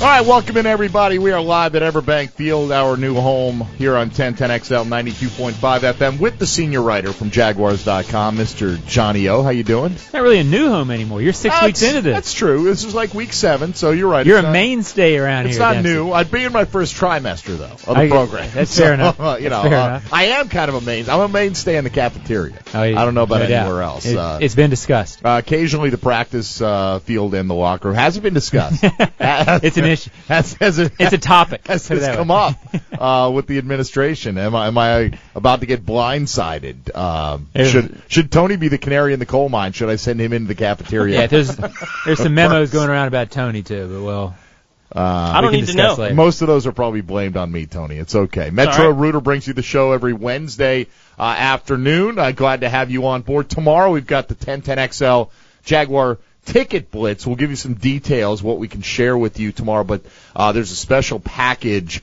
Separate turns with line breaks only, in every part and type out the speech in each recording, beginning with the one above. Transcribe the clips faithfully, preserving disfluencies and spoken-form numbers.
All right, welcome in, everybody. We are live at Everbank Field, our new home here on ten ten X L ninety-two point five F M with the senior writer from Jaguars dot com, Mister Johnny O. How you doing?
Not really a new home anymore. You're six
that's,
weeks into this.
That's true. This is like week seven, so you're right.
You're
it's
a
not,
mainstay around
it's
here.
It's not
Dempsey.
new. I'd be in my first trimester, though, of the
I,
program.
That's
so,
fair enough.
Uh, you
that's
know,
fair
uh,
enough.
I am kind of a main. I'm a mainstay in the cafeteria.
Oh, yeah,
I don't know about
no
anywhere
doubt.
else.
It,
uh,
it's been discussed.
Uh, occasionally, the practice uh, field and the locker room hasn't been discussed.
It's an issue.
Has, has it,
it's a topic.
Has this come up uh, with the administration? Am I am I about to get blindsided? Um, should should Tony be the canary in the coal mine? Should I send him into the cafeteria?
Yeah, there's there's some memos going around about Tony too, but well.
Uh,
I don't need to know.
Later.
Most of those are probably blamed on me, Tony. It's okay. Metro
right.
Rooter brings you the show every Wednesday uh, afternoon. Uh, glad to have you on board. Tomorrow we've got the ten ten X L Jaguar Ticket Blitz. We'll give you some details, what we can share with you tomorrow, but uh, there's a special package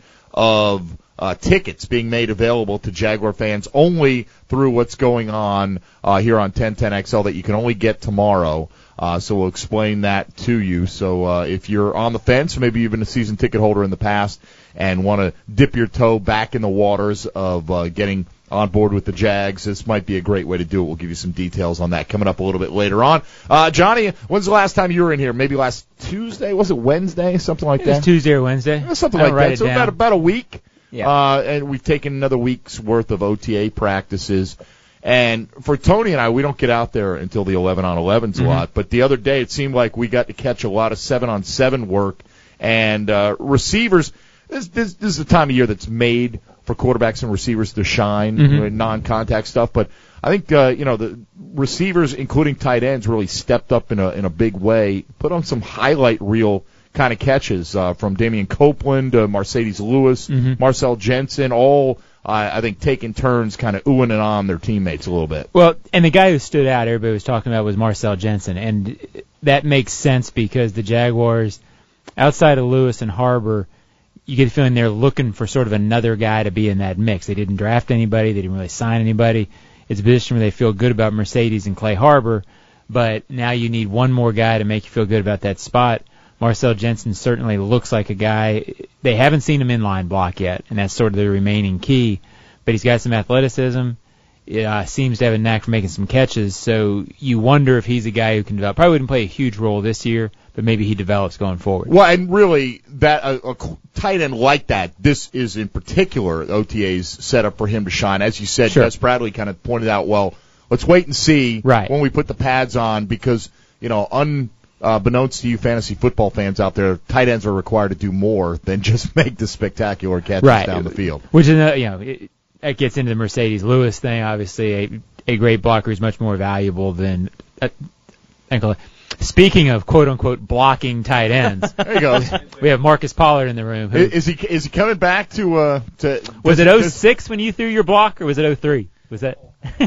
of uh, tickets being made available to Jaguar fans only through what's going on uh, here on ten ten X L that you can only get tomorrow. Uh, so we'll explain that to you. So uh, if you're on the fence, or maybe you've been a season ticket holder in the past and want to dip your toe back in the waters of uh, getting on board with the Jags, this might be a great way to do it. We'll give you some details on that coming up a little bit later on. Uh, Johnny, when's the last time you were in here? Maybe last Tuesday? Was it Wednesday? Something like
It
that?
was Tuesday or Wednesday.
Something
I
like
write
that.
it
So
down.
about, about a week.
Yeah.
Uh, and we've taken another week's worth of O T A practices. And for Tony and I, we don't get out there until the eleven on elevens a
Mm-hmm.
lot. But the other day, it seemed like we got to catch a lot of seven on seven work. And uh, receivers, this, this, this is the time of year that's made for quarterbacks and receivers to shine,
Mm-hmm.
with non-contact stuff. But I think uh, you know the receivers, including tight ends, really stepped up in a in a big way. Put on some highlight reel kind of catches uh, from Damian Copeland, uh, Mercedes Lewis,
Mm-hmm.
Marcel Jensen, all. Uh, I think taking turns kind of oohing and on their teammates a little bit.
Well, and the guy who stood out, everybody was talking about, was Marcel Jensen, and that makes sense because the Jaguars, outside of Lewis and Harbor, you get the feeling they're looking for sort of another guy to be in that mix. They didn't draft anybody. They didn't really sign anybody. It's a position where they feel good about Mercedes and Clay Harbor, but now you need one more guy to make you feel good about that spot. Marcel Jensen certainly looks like a guy. They haven't seen him inline block yet, and that's sort of the remaining key. But he's got some athleticism. It, uh, seems to have a knack for making some catches. So you wonder if he's a guy who can develop. Probably wouldn't play a huge role this year, but maybe he develops going forward.
Well, and really, that a, a tight end like that, this is in particular O T A's set up for him to shine. As you said,
Sure.
Gus Bradley kind of pointed out, well, let's wait and see
Right.
when we put the pads on because, you know, un. Uh, beknownst to you fantasy football fans out there, tight ends are required to do more than just make the spectacular catches
right.
down the field.
Which is, uh, you know, it, it gets into the Mercedes Lewis thing. Obviously, a, a great blocker is much more valuable than. Uh, ankle. Speaking of quote unquote blocking tight ends,
There you go.
we have Marcus Pollard in the room. Who,
Is he is he coming back to uh to?
was it
does-
oh
does-
six when you threw your block, or was it oh three? Was that?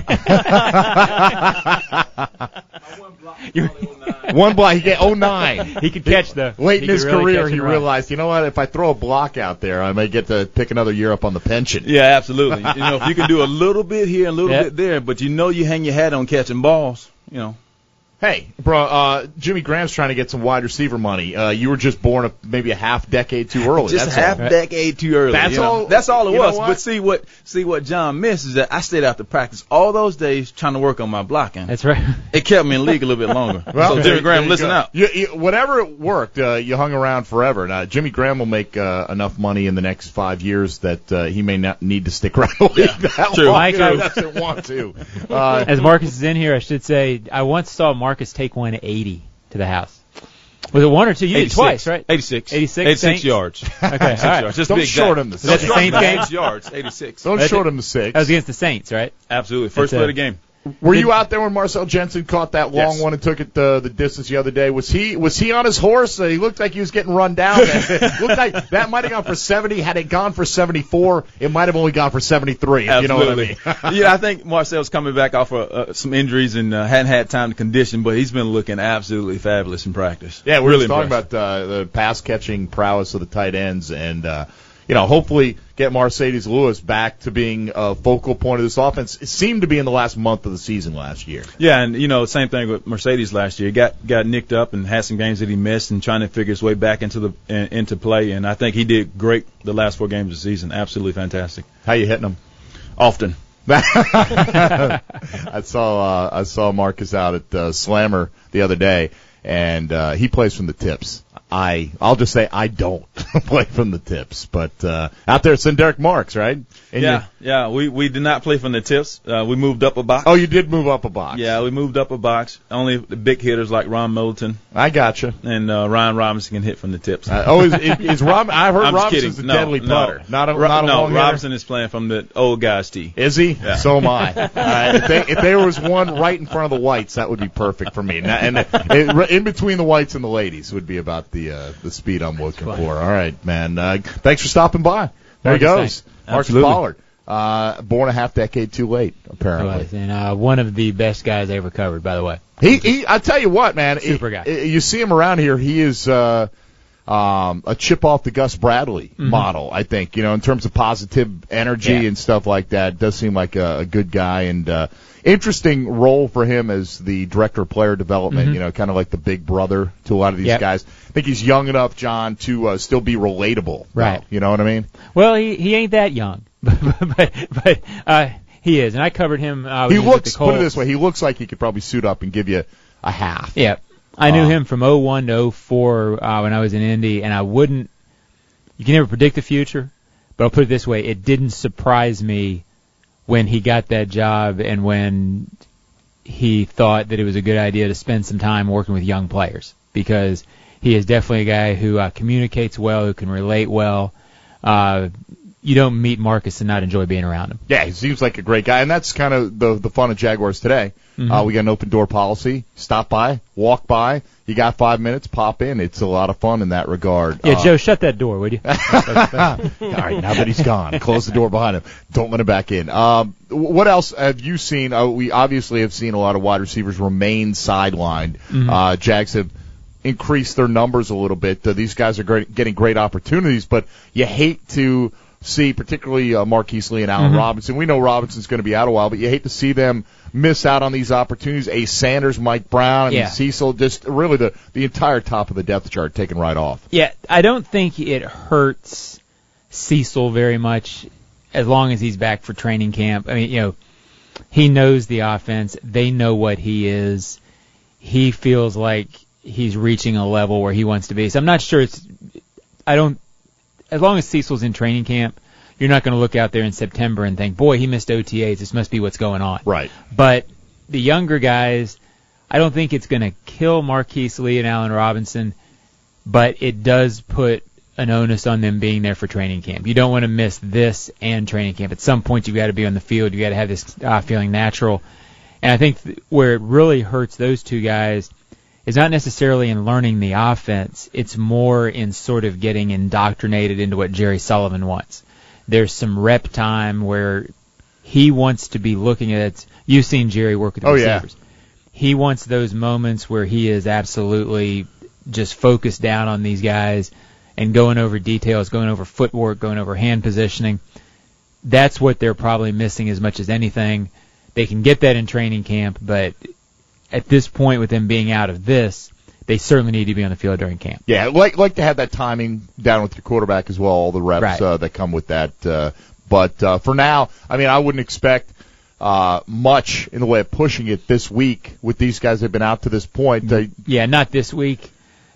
You're-
One block, he get oh nine.
He could catch the
Late
he
in his
could really
career,
catch
he
and run.
realized, you know what? If I throw a block out there, I may get to pick another year up on the pension.
Yeah, absolutely. You know, if you can do a little bit here and a little
Yep.
bit there, but you know you hang your hat on catching balls, you know.
Hey, bro, uh, Jimmy Graham's trying to get some wide receiver money. Uh, you were just born a, maybe a half decade too early.
Just
That's
a half
all.
decade too early.
That's
you know?
all-
That's all it
you know
was.
what?
But see what see what John missed is that I stayed out to practice all those days trying to work on my blocking.
That's right.
It kept me in the league a little bit longer.
Well,
so
there-
Jimmy Graham,
there you
listen
go.
out.
You, you, whatever it worked, uh, you hung around forever. Now, Jimmy Graham will make uh, enough money in the next five years that uh, he may not need to stick around the league that
true.
long
Mike,
if
I-
he doesn't want to. Uh,
As Marcus is in here, I should say I once saw Marcus take one eighty to the house. Was it one or two? You did
eighty-six.
twice, right?
eighty-six.
eighty-six
eighty-six
Saints?
yards.
Okay, all right.
yards. Just
Don't
to be
short
exact.
him the
Was that the
six.
Saints game?
Eight yards. eighty-six.
Don't
That's
short
it.
him the six.
That was against the Saints, right?
Absolutely. First
That's
play
a-
of the game.
Were you out there when Marcel Jensen caught that long
Yes.
one and took it the, the distance the other day? Was he was he on his horse? Uh, he looked like he was getting run down. It looked like that might have gone for seventy. Had it gone for seventy-four, it might have only gone for seventy-three. If you know what I mean.
Yeah, I think Marcel's coming back off of uh, some injuries and uh, hadn't had time to condition, but he's been looking absolutely fabulous in practice.
Yeah, we were
really
just talking
impressed.
about uh, the pass catching prowess of the tight ends, and uh, you know, hopefully get Mercedes Lewis back to being a focal point of this offense. It seemed to be in the last month of the season last year.
Yeah, and, you know, same thing with Mercedes last year. He got, got nicked up and had some games that he missed and trying to figure his way back into the in, into play. And I think he did great the last four games of the season. Absolutely fantastic.
How you hitting him?
Often.
I saw uh, I saw Marcus out at uh, Slammer the other day, and uh, he plays from the tips. I I'll just say I don't play from the tips, but uh, out there it's in Derek Marks, right? And
yeah, yeah. We we did not play from the tips. Uh, we moved up a box.
Oh, you did move up a box.
Yeah, we moved up a box. Only the big hitters like Ron Middleton.
I gotcha.
And uh, Ryan Robinson can hit from the tips.
Uh, oh, is, is, is Rob? I heard
I'm
Robinson's a
no,
deadly
no.
putter. Not a,
Ro-
not a
no.
long
Robinson
hitter.
is playing from the old guys' tee.
Is he?
Yeah.
So am I. All right, if, they, if there was one right in front of the whites, that would be perfect for me. And, and it, in between the whites and the ladies would be about the uh, the speed I'm looking for. All right, man. Uh, thanks for stopping by. There he goes, Marcus Pollard. Uh, born a half decade too late, apparently.
And uh, one of the best guys I ever covered, by the way.
He, he I tell you what, man.
Super
it,
guy.
It, you see him around here. He is uh, um, a chip off the Gus Bradley
Mm-hmm.
model, I think. You know, in terms of positive energy
Yeah.
and stuff like that. Does seem like a, a good guy and uh, interesting role for him as the director of player development.
Mm-hmm.
You know, kind of like the big brother to a lot of these
Yep.
guys. I think he's young enough, John, to uh, still be relatable.
Right.
Though, you know what I mean?
Well, he he ain't that young, but but, but uh, he is, and I covered him. Uh, when
He
was with
looks.
the
Put it
Colts.
this way: he looks like he could probably suit up and give you a half.
Yeah, I knew
Uh,
him from oh one to oh four uh, when I was in Indy, and I wouldn't. You can never predict the future, but I'll put it this way: it didn't surprise me when he got that job and when he thought that it was a good idea to spend some time working with young players, because he is definitely a guy who uh, communicates well, who can relate well. Uh, you don't meet Marcus and not enjoy being around him.
Yeah, he seems like a great guy, and that's kind of the the fun of Jaguars today.
Mm-hmm.
Uh, we got an open door policy. Stop by, walk by. You got five minutes, pop in. It's a lot of fun in that regard.
Yeah,
uh,
Joe, shut that door, would you?
All right, now that he's gone, close the door behind him. Don't let him back in. Um, what else have you seen? Uh, we obviously have seen a lot of wide receivers remain sidelined.
Mm-hmm.
Uh, Jags have increased their numbers a little bit. Uh, these guys are great, getting great opportunities, but you hate to see, particularly uh, Marquise Lee and Allen
Mm-hmm.
Robinson. We know Robinson's going to be out a while, but you hate to see them miss out on these opportunities. Ace Sanders, Mike Brown, I mean,
Yeah.
Cecil, just really the, the entire top of the depth chart taken right off.
Yeah, I don't think it hurts Cecil very much as long as he's back for training camp. I mean, you know, he knows the offense. They know what he is. He feels like he's reaching a level where he wants to be. So I'm not sure it's – I don't – as long as Cecil's in training camp, you're not going to look out there in September and think, boy, he missed O T As. This must be what's going on.
Right.
But the younger guys, I don't think it's going to kill Marquise Lee and Allen Robinson, but it does put an onus on them being there for training camp. You don't want to miss this and training camp. At some point, you've got to be on the field. You've got to have this uh, feeling natural. And I think th- where it really hurts those two guys is not necessarily in learning the offense. It's more in sort of getting indoctrinated into what Jerry Sullivan wants. There's some rep time where he wants to be looking at – you've seen Jerry work with the
Oh, yeah.
receivers. He wants those moments where he is absolutely just focused down on these guys and going over details, going over footwork, going over hand positioning. That's what they're probably missing as much as anything. They can get that in training camp, but at this point with them being out of this, they certainly need to be on the field during camp.
Yeah, like like to have that timing down with your quarterback as well, all the reps
Right.
uh, that come with that. Uh, but uh, for now, I mean, I wouldn't expect uh, much in the way of pushing it this week with these guys that have been out to this point. They,
Yeah, not this week.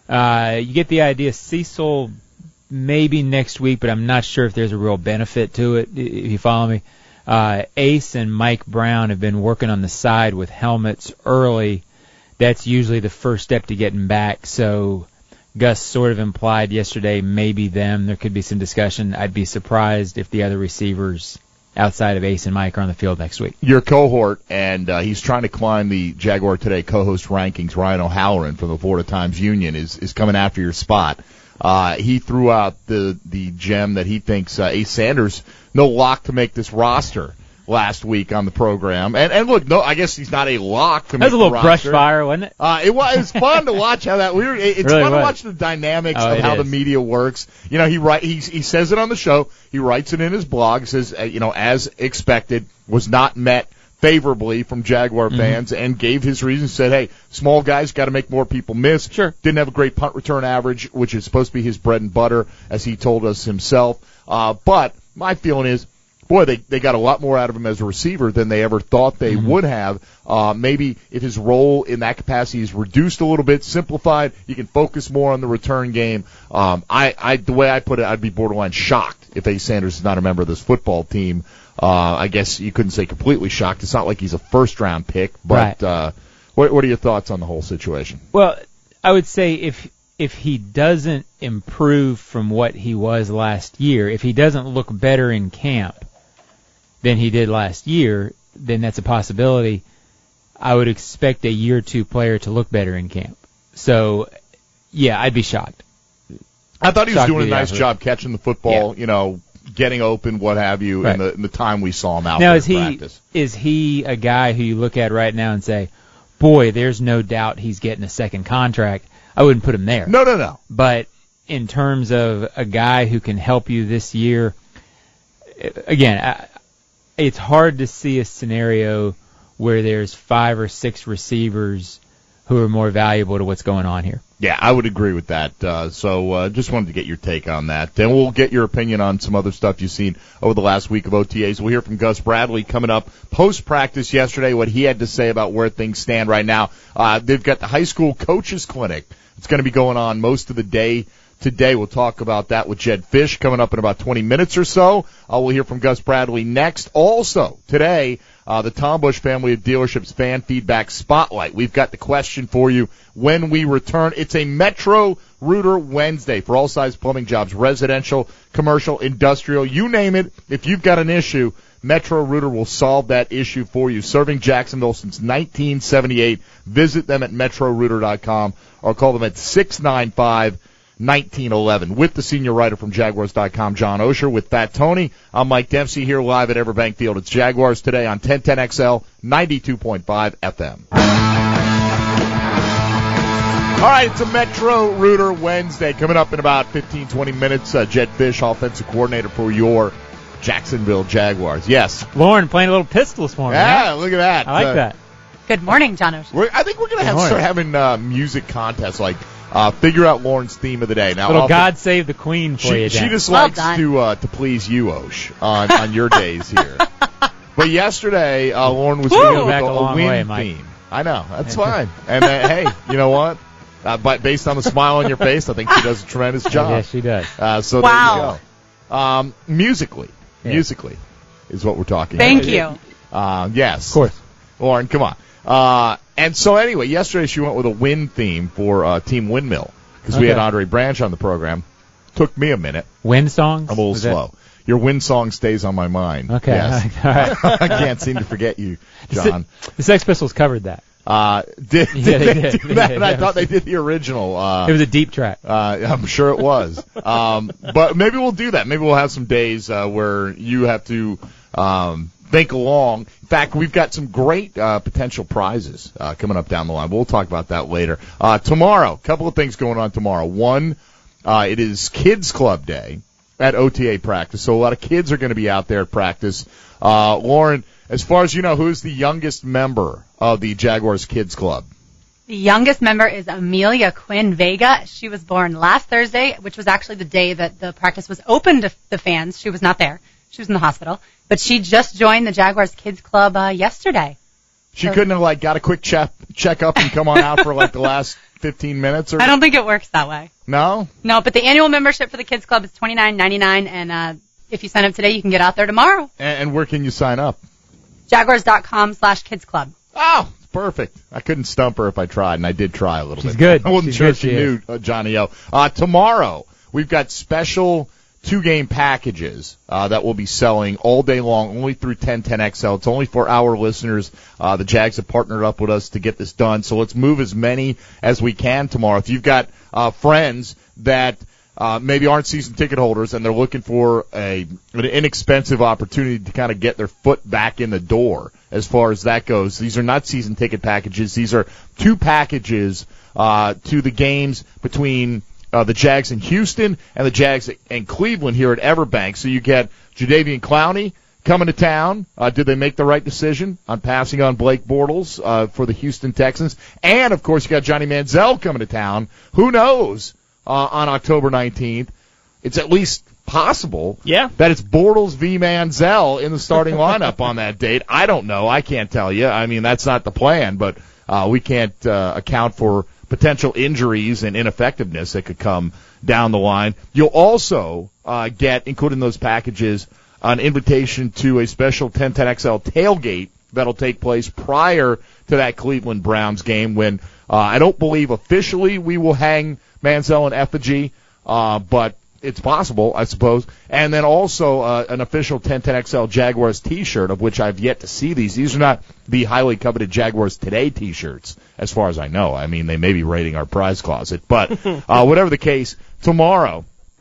Uh, you get the idea. Cecil maybe next week, but I'm not sure if there's a real benefit to it, if you follow me. Uh, Ace and Mike Brown have been working on the side with helmets early. That's usually the first step to getting back. So Gus sort of implied yesterday maybe them. There could be some discussion. I'd be surprised if the other receivers outside of Ace and Mike are on the field next week.
your cohort, and uh, he's trying to climb the Jaguar Today co-host rankings. Ryan O'Halloran from the Florida Times Union is, is coming after your spot. Uh, he threw out the, the gem that he thinks uh, Ace Sanders, no lock to make this roster. last week on the program. And and look, no, I guess he's not a lock to
That was
make
a little
the
brush
roster.
fire, wasn't it?
Uh, it was, it was fun to watch how that, we were, it, it's
Really
fun to
was.
watch the dynamics
Oh,
of
it
how
is.
the media works. You know, he write, he, he says it on the show, he writes it in his blog, says, uh, you know, as expected, was not met favorably from Jaguar
Mm-hmm.
fans, and gave his reasons, said, hey, small guys got to make more people miss.
Sure.
Didn't have a great punt return average, which is supposed to be his bread and butter, as he told us himself. Uh, but my feeling is, boy, they, they got a lot more out of him as a receiver than they ever thought they
Mm-hmm.
would have. Uh, maybe if his role in that capacity is reduced a little bit, simplified, you can focus more on the return game. Um, I, I, the way I put it, I'd be borderline shocked if Ace Sanders is not a member of this football team. Uh, I guess you couldn't say completely shocked. It's not like he's a first round pick, but,
Right.
uh, what, what are your thoughts on the whole situation?
Well, I would say if if he doesn't improve from what he was last year, if he doesn't look better in camp than he did last year, then that's a possibility. I would expect a year two player to look better in camp. So, yeah, I'd be shocked.
I thought he was
Shocked
doing a
to be
nice
out.
job catching the football, you know, getting open, what have you,
Right.
in the in the time we saw him out
Now,
there
is
in
he
practice.
is he a guy who you look at right now and say, boy, there's no doubt he's getting a second contract? I wouldn't put him there.
No, no, no.
But in terms of a guy who can help you this year, again, I, it's hard to see a scenario where there's five or six receivers who are more valuable to what's going on here.
Yeah, I would agree with that. Uh, so uh, just wanted to get your take on that. Then we'll get your opinion on some other stuff you've seen over the last week of O T As. We'll hear from Gus Bradley coming up post-practice yesterday, what he had to say about where things stand right now. Uh, they've got the high school coaches clinic. It's going to be going on most of the day today. We'll talk about that with Jed Fish coming up in about twenty minutes or so. Uh, we'll hear from Gus Bradley next. Also, today, uh, the Tom Bush family of dealerships fan feedback spotlight. We've got the question for you when we return. It's a Metro Rooter Wednesday for all size plumbing jobs, residential, commercial, industrial, you name it. If you've got an issue, Metro Rooter will solve that issue for you. Serving Jacksonville since nineteen seventy-eight. Visit them at metro rooter dot com or call them at six nine five, nineteen eleven. With the senior writer from Jaguars dot com, John Osher. With Fat Tony, I'm Mike Dempsey here live at Everbank Field. It's Jaguars today on ten ten X L, ninety-two point five F M. All right, it's a Metro Rooter Wednesday. Coming up in about fifteen, twenty minutes, uh, Jed Fish, offensive coordinator for your Jacksonville Jaguars. Yes.
Lauren playing a little pistol this morning.
Yeah,
huh?
look at that.
I like
Uh,
that.
Good morning, John Ocean.
We're, I think we're going to have
morning.
start having uh, music contests, like uh, figure out Lauren's theme of the day. Now,
Little
I'll-
God Save the Queen for
she,
you,
she
Dan.
just
Well
likes
done.
to uh, to please you, Osh, on, on your days here. But yesterday, uh, Lauren was
Woo!
going with
Back
a,
a long
win
way, Mike.
theme. I know, that's fine. And uh, hey, you know what? Uh, but based on the smile on your face, I think she does a tremendous job.
Yes, she does.
Uh, so
Wow.
there you go. Um, musically,
Yeah.
musically is what we're talking
Thank
about.
you.
Uh, yes.
Of course.
Lauren, come on. Uh, and so anyway, yesterday she went with a win theme for uh, Team Windmill because we
Okay.
had Andre Branch on the program. Took me a minute.
Wind songs?
I'm a little
Was that-
slow. Your win song stays on my mind.
Okay.
Yes.
All right.
I can't seem to forget you, John.
The Sex Pistols covered that.
Uh, did,
Yeah,
did
they
they,
did.
do
They
that?
did.
And I thought they did the original. Uh,
It was a deep track.
uh, I'm sure it was. Um, but maybe we'll do that. Maybe we'll have some days uh, where you have to um, think along. In fact, we've got some great uh, potential prizes uh, coming up down the line. We'll talk about that later. Uh, tomorrow, a couple of things going on tomorrow. One, uh, it is Kids Club Day at O T A practice, so a lot of kids are going to be out there at practice. Uh, Lauren, as far as you know, who's the youngest member of the Jaguars Kids Club?
The youngest member is Amelia Quinn Vega. She was born last Thursday, which was actually the day that the practice was open to the fans. She was not there. She was in the hospital. But she just joined the Jaguars Kids Club uh, yesterday.
She
So-
couldn't have, like, got a quick check, check up and come on out for, like, the last fifteen minutes or
I don't think it works that way.
No?
No, but the annual membership for the Kids Club is twenty-nine ninety-nine, and uh, if you sign up today, you can get out there tomorrow.
And, and where can you sign up?
Jaguars.com slash Kids Club.
Oh, perfect. I couldn't stump her if I tried, and I did try a little
She's
bit.
good.
I wasn't
She's
sure
good,
if she
she
knew, uh, Johnny O. Uh, tomorrow, we've got special two-game packages uh, that we'll be selling all day long, only through ten ten X L. It's only for our listeners. Uh, the Jags have partnered up with us to get this done, so let's move as many as we can tomorrow. If you've got uh, friends that uh, maybe aren't season ticket holders and they're looking for a an inexpensive opportunity to kind of get their foot back in the door as far as that goes. These are not season ticket packages. These are two packages uh, to the games between uh, the Jags in Houston and the Jags in Cleveland here at Everbank. So you get Jadeveon Clowney coming to town. Uh, did they make the right decision on passing on Blake Bortles uh, for the Houston Texans? And, of course, you got Johnny Manziel coming to town. Who knows uh, on October nineteenth? It's at least possible
yeah.
that it's Bortles v. Manziel in the starting lineup on that date. I don't know. I can't tell you. I mean, that's not the plan, but uh, we can't uh, account for potential injuries and ineffectiveness that could come down the line. You'll also uh, get, including those packages, an invitation to a special ten ten X L tailgate that'll take place prior to that Cleveland Browns game when uh, I don't believe officially we will hang Manziel in effigy, uh, but it's possible, I suppose. And then also uh, an official ten ten X L Jaguars T-shirt, of which I've yet to see these. These are not the highly coveted Jaguars Today T-shirts, as far as I know. I mean, they may be raiding our prize closet. But uh, whatever the case, tomorrow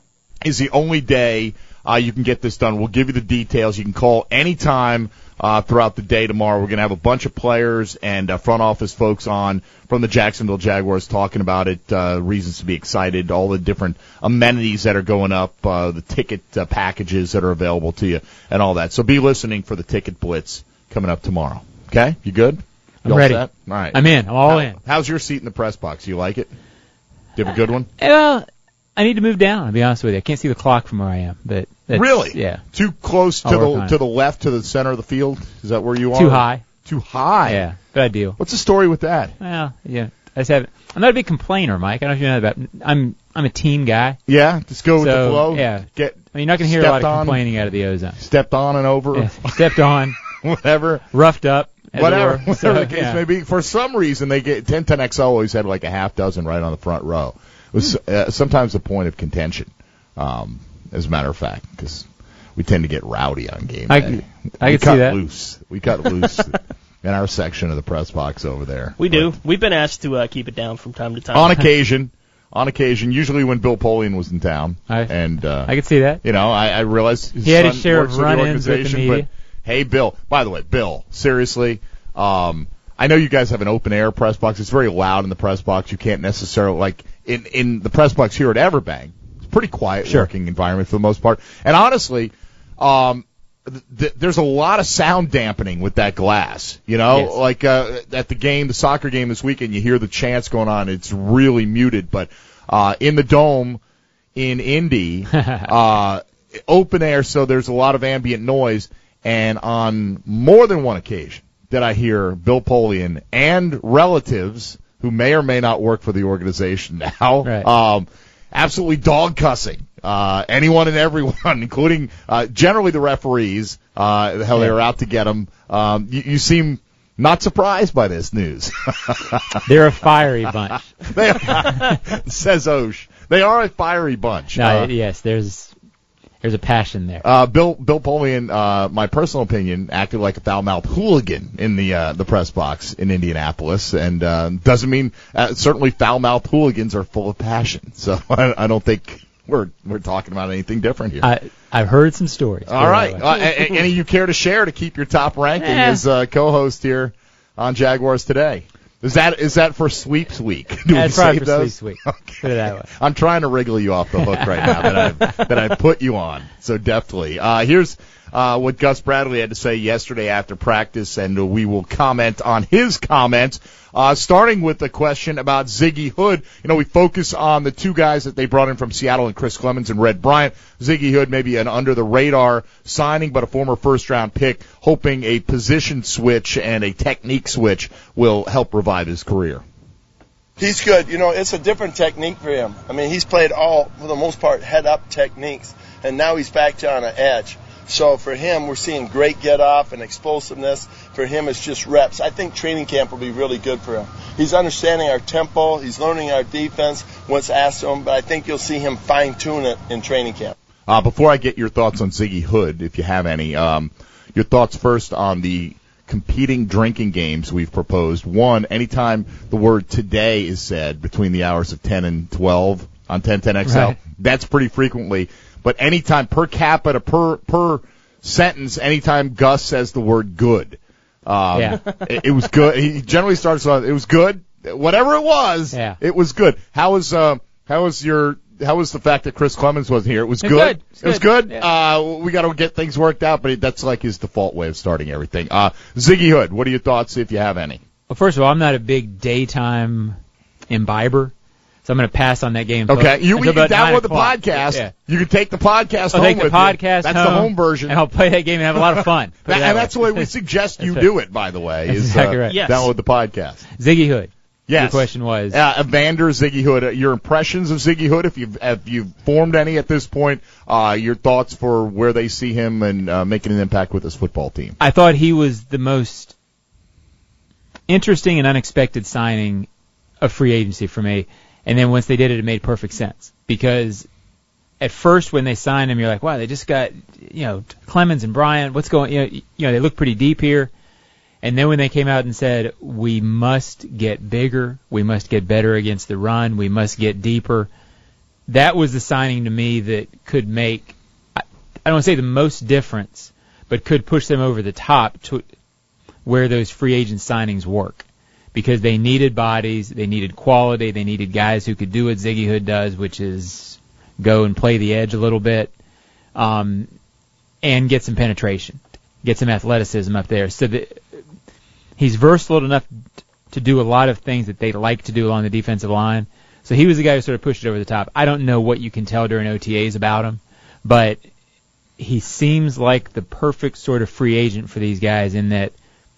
is the only day uh, you can get this done. We'll give you the details. You can call anytime uh, throughout the day tomorrow. We're going to have a bunch of players and uh, front office folks on from the Jacksonville Jaguars talking about it, uh, reasons to be excited, all the different amenities that are going up, uh, the ticket uh, packages that are available to you, and all that. So be listening for the Ticket Blitz coming up tomorrow. Okay? You good? You
I'm
all
ready.
set? All right.
I'm in. I'm all
How,
in.
How's your seat in the press box? You like it? Do you have a good one?
Well, I need to move down, I'll be honest with you. I can't see the clock from where I am. but that's,
Really?
Yeah.
Too close to
I'll work
the
on
to
it.
the left, to the center of the field? Is that where you are?
Too high.
Too high?
Yeah. Bad deal.
What's the story with that?
Well, yeah. I just have I'm not a big complainer, Mike. I don't know if you know that about I'm I'm a team guy.
Yeah? Just go with
So,
the flow?
yeah.
Get
I mean, you're not going to hear a lot
stepped
of
on,
complaining out of the ozone.
Stepped on and over?
Yeah, stepped on,
Whatever.
roughed up, as it
Whatever,
were.
whatever
So,
the case
yeah.
may be. For some reason, they get ten ten X L always had like a half dozen right on the front row. It was uh, sometimes a point of contention, um, as a matter of fact, because we tend to get rowdy on game
I-
day.
I
we
can
cut
see that.
loose. We cut loose in our section of the press box over there.
We do.
But
We've been asked to uh, keep it down from time to time.
on occasion, on occasion, usually when Bill Polian was in town,
I-
and uh,
I can see that.
you know, I, I realized his
He had
son
his share
works
of
for the
run-ins with the
organization,
media.
but hey, Bill. By the way, Bill, seriously, um, I know you guys have an open air press box. It's very loud in the press box. You can't necessarily like in in the press box here at Everbank. It's a pretty quiet
Sure.
working environment for the most part. And honestly, um, th- th- there's a lot of sound dampening with that glass. You know,
Yes.
like uh, at the game, the soccer game this weekend, you hear the chants going on. It's really muted, but uh, in the dome in Indy, uh, open air, so there's a lot of ambient noise. And on more than one occasion did I hear Bill Polian and relatives who may or may not work for the organization now,
Right.
um, absolutely dog cussing uh, anyone and everyone, including uh, generally the referees, uh, how they
Yeah.
were out to get them. Um, you, you seem not surprised by this news.
They're a fiery bunch.
They are, says Osh. They are a fiery bunch.
No,
Uh,
yes, there's there's a passion there.
Uh, Bill Bill Polian, uh, my personal opinion, acted like a foul-mouthed hooligan in the uh, the press box in Indianapolis, and uh, doesn't mean uh, certainly foul-mouthed hooligans are full of passion. So I, I don't think we're we're talking about anything different here.
I I've heard some stories.
All right, uh, a- a- any you care to share to keep your top ranking
Eh.
as uh, co-host here on Jaguars Today? Is that is that for sweeps week? Do we
That's probably
save
for
those?
Sweet Sweet. Put it that way.
I'm trying to wriggle you off the hook right now that I've, that I've put you on so deftly. Uh, here's uh, what Gus Bradley had to say yesterday after practice, and we will comment on his comments, uh, starting with the question about Ziggy Hood. You know, we focus on the two guys that they brought in from Seattle, and Chris Clemens and Red Bryant. Ziggy Hood, maybe an under-the-radar signing, but a former first-round pick, hoping a position switch and a technique switch will help revive his career.
He's good. You know, it's a different technique for him. I mean, he's played all, for the most part, head-up techniques, and now he's back to on an edge. So for him, we're seeing great get-off and explosiveness. For him, it's just reps. I think training camp will be really good for him. He's understanding our tempo. He's learning our defense, what's asked of him, but I think you'll see him fine-tune it in training camp.
Uh, before I get your thoughts on Ziggy Hood, if you have any, um, your thoughts first on the competing drinking games we've proposed. One, anytime the word today is said between the hours of ten and twelve, on ten ten X L.
Right.
That's pretty frequently. But anytime per capita, per per sentence, anytime Gus says the word good, um,
Yeah.
it, it was good. He generally starts on, it was good. Whatever it was,
Yeah.
it was good. How was, uh, how was your, how was the fact that Chris Clemens wasn't here? It was
It's
good.
good. It's
It was
good.
good. Uh, we got to get things worked out, but that's like his default way of starting everything. Uh, Ziggy Hood, what are your thoughts, if you have any?
Well, first of all, I'm not a big daytime imbiber, so I'm going to pass on that game.
Okay, you,
until
you
about nine
download the
o'clock.
podcast.
Yeah.
You can take the podcast
I'll
home
take the
with you.
podcast
That's
home,
the home version.
and I'll play that game and have a lot of fun. Put it
That-
that
and
way.
that's the way we suggest you
That's
do it, by the way,
That's
is
exactly
uh,
right.
Yes.
download the podcast.
Ziggy Hood.
Yes.
Your question was.
Uh, Evander, Ziggy Hood, uh, your impressions of Ziggy Hood, if you've, if you've formed any at this point, uh, your thoughts for where they see him and uh, making an impact with this football team.
I thought he was the most interesting and unexpected signing of free agency for me. And then once they did it, it made perfect sense. Because at first when they signed him, you're like, wow, they just got, you know, Clemens and Bryant. What's going, you know, you know, they look pretty deep here. And then when they came out and said, we must get bigger, we must get better against the run, we must get deeper, that was the signing to me that could make, I don't want to say the most difference, but could push them over the top to where those free agent signings work. Because they needed bodies, they needed quality, they needed guys who could do what Ziggy Hood does, which is go and play the edge a little bit, um, and get some penetration, get some athleticism up there. So that he's versatile enough to do a lot of things that they like to do along the defensive line. So he was the guy who sort of pushed it over the top. I don't know what you can tell during O T As about him, but he seems like the perfect sort of free agent for these guys in that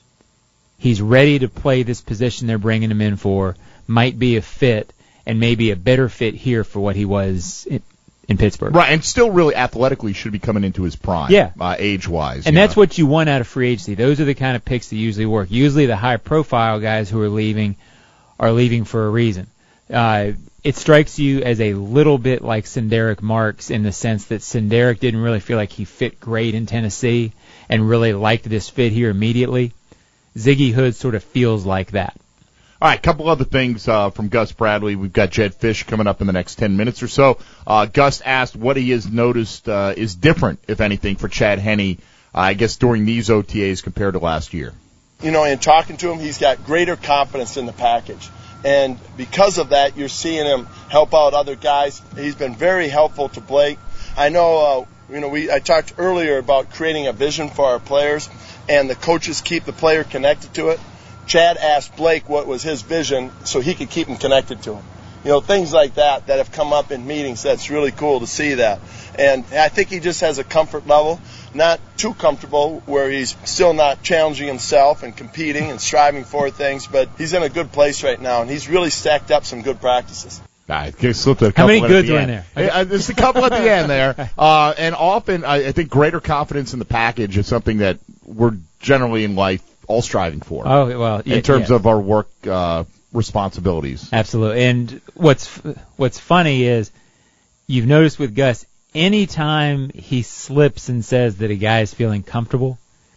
he's ready to play this position they're bringing him in for, might be a fit, and maybe a better fit here for what he was in, in Pittsburgh.
Right, and still really athletically should be coming into his prime,
Yeah.
uh, age-wise.
And
you
that's
know.
what you want out of free agency. Those are the kind of picks that usually work. Usually the high-profile guys who are leaving are leaving for a reason. Uh, it strikes you as a little bit like Senderick Marks in the sense that Senderick didn't really feel like he fit great in Tennessee and really liked this fit here immediately. Ziggy Hood sort of feels like that.
All right, a couple other things uh, from Gus Bradley. We've got Jed Fish coming up in the next ten minutes or so. Uh, Gus asked what he has noticed uh, is different, if anything, for Chad Henne, uh, I guess, during these O T As compared to last year.
You know, in talking to him, he's got greater confidence in the package. And because of that, you're seeing him help out other guys. He's been very helpful to Blake. I know, uh, you know, we I talked earlier about creating a vision for our players, and the coaches keep the player connected to it. Chad asked Blake what was his vision so he could keep him connected to him. You know, things like that that have come up in meetings. That's really cool to see that. And I think he just has a comfort level, not too comfortable where he's still not challenging himself and competing and striving for things, but he's in a good place right now, and he's really stacked up some good practices.
I slipped a couple
How many
at
goods
the
were in
end.
there?
Uh, There's a couple at the end there. Uh, and often, I, I think greater confidence in the package is something that we're generally in life all striving for.
Oh, well,
in
yeah,
terms
yeah.
of our work uh, responsibilities.
Absolutely. And what's what's funny is you've noticed with Gus, anytime he slips and says that a guy is feeling comfortable,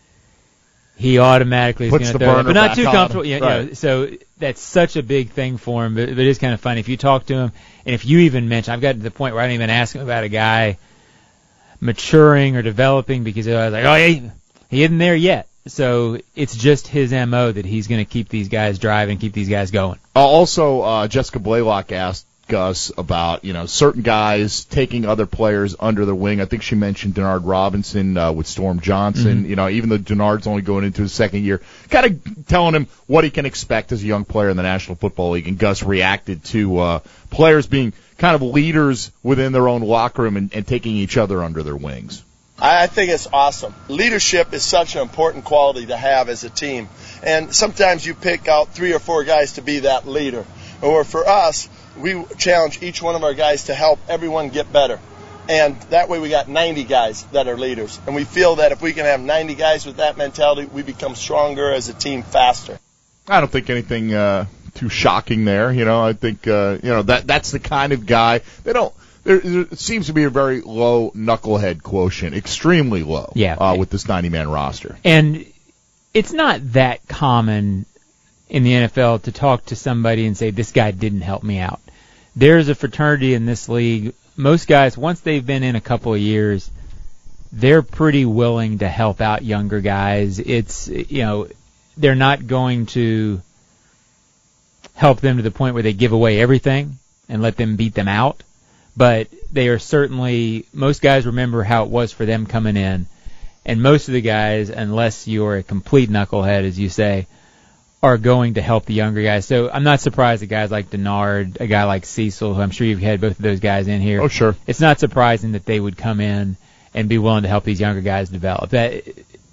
he automatically is
Puts
going to
the
throw it,
burner
but not
back
too
on
comfortable.
him.
Yeah,
Right.
you know, so that's such a big thing for him. But, but it is kind of funny if you talk to him, and if you even mention, I've got to the point where I don't even ask him about a guy maturing or developing because I was like, oh, yeah, he isn't there yet. So it's just his M O that he's going to keep these guys driving, keep these guys going.
Uh, also, uh, Jessica Blaylock asked Gus about, you know, certain guys taking other players under their wing. I think she mentioned Denard Robinson uh, with Storm Johnson.
Mm-hmm.
You know, even though Denard's only going into his second year, kind of telling him what he can expect as a young player in the National Football League. And Gus reacted to uh, players being kind of leaders within their own locker room and, and taking each other under their wings.
I think it's awesome. Leadership is such an important quality to have as a team. And sometimes you pick out three or four guys to be that leader. Or for us, we challenge each one of our guys to help everyone get better. And that way we got ninety guys that are leaders. And we feel that if we can have ninety guys with that mentality, we become stronger as a team faster.
I don't think anything uh, too shocking there. You know, I think, uh, you know, that that's the kind of guy. They don't. There, there seems to be a very low knucklehead quotient, extremely low,
Yeah.
uh, with this ninety-man roster.
And it's not that common in the N F L to talk to somebody and say, this guy didn't help me out. there's a fraternity in this league. Most guys, once they've been in a couple of years, they're pretty willing to help out younger guys. It's, you know, they're not going to help them to the point where they give away everything and let them beat them out. But they are certainly, most guys remember how it was for them coming in. And most of the guys, unless you're a complete knucklehead, as you say, are going to help the younger guys. So I'm not surprised that guys like Denard, a guy like Cecil, who I'm sure you've had both of those guys in here.
Oh, sure.
It's not surprising that they would come in and be willing to help these younger guys develop. That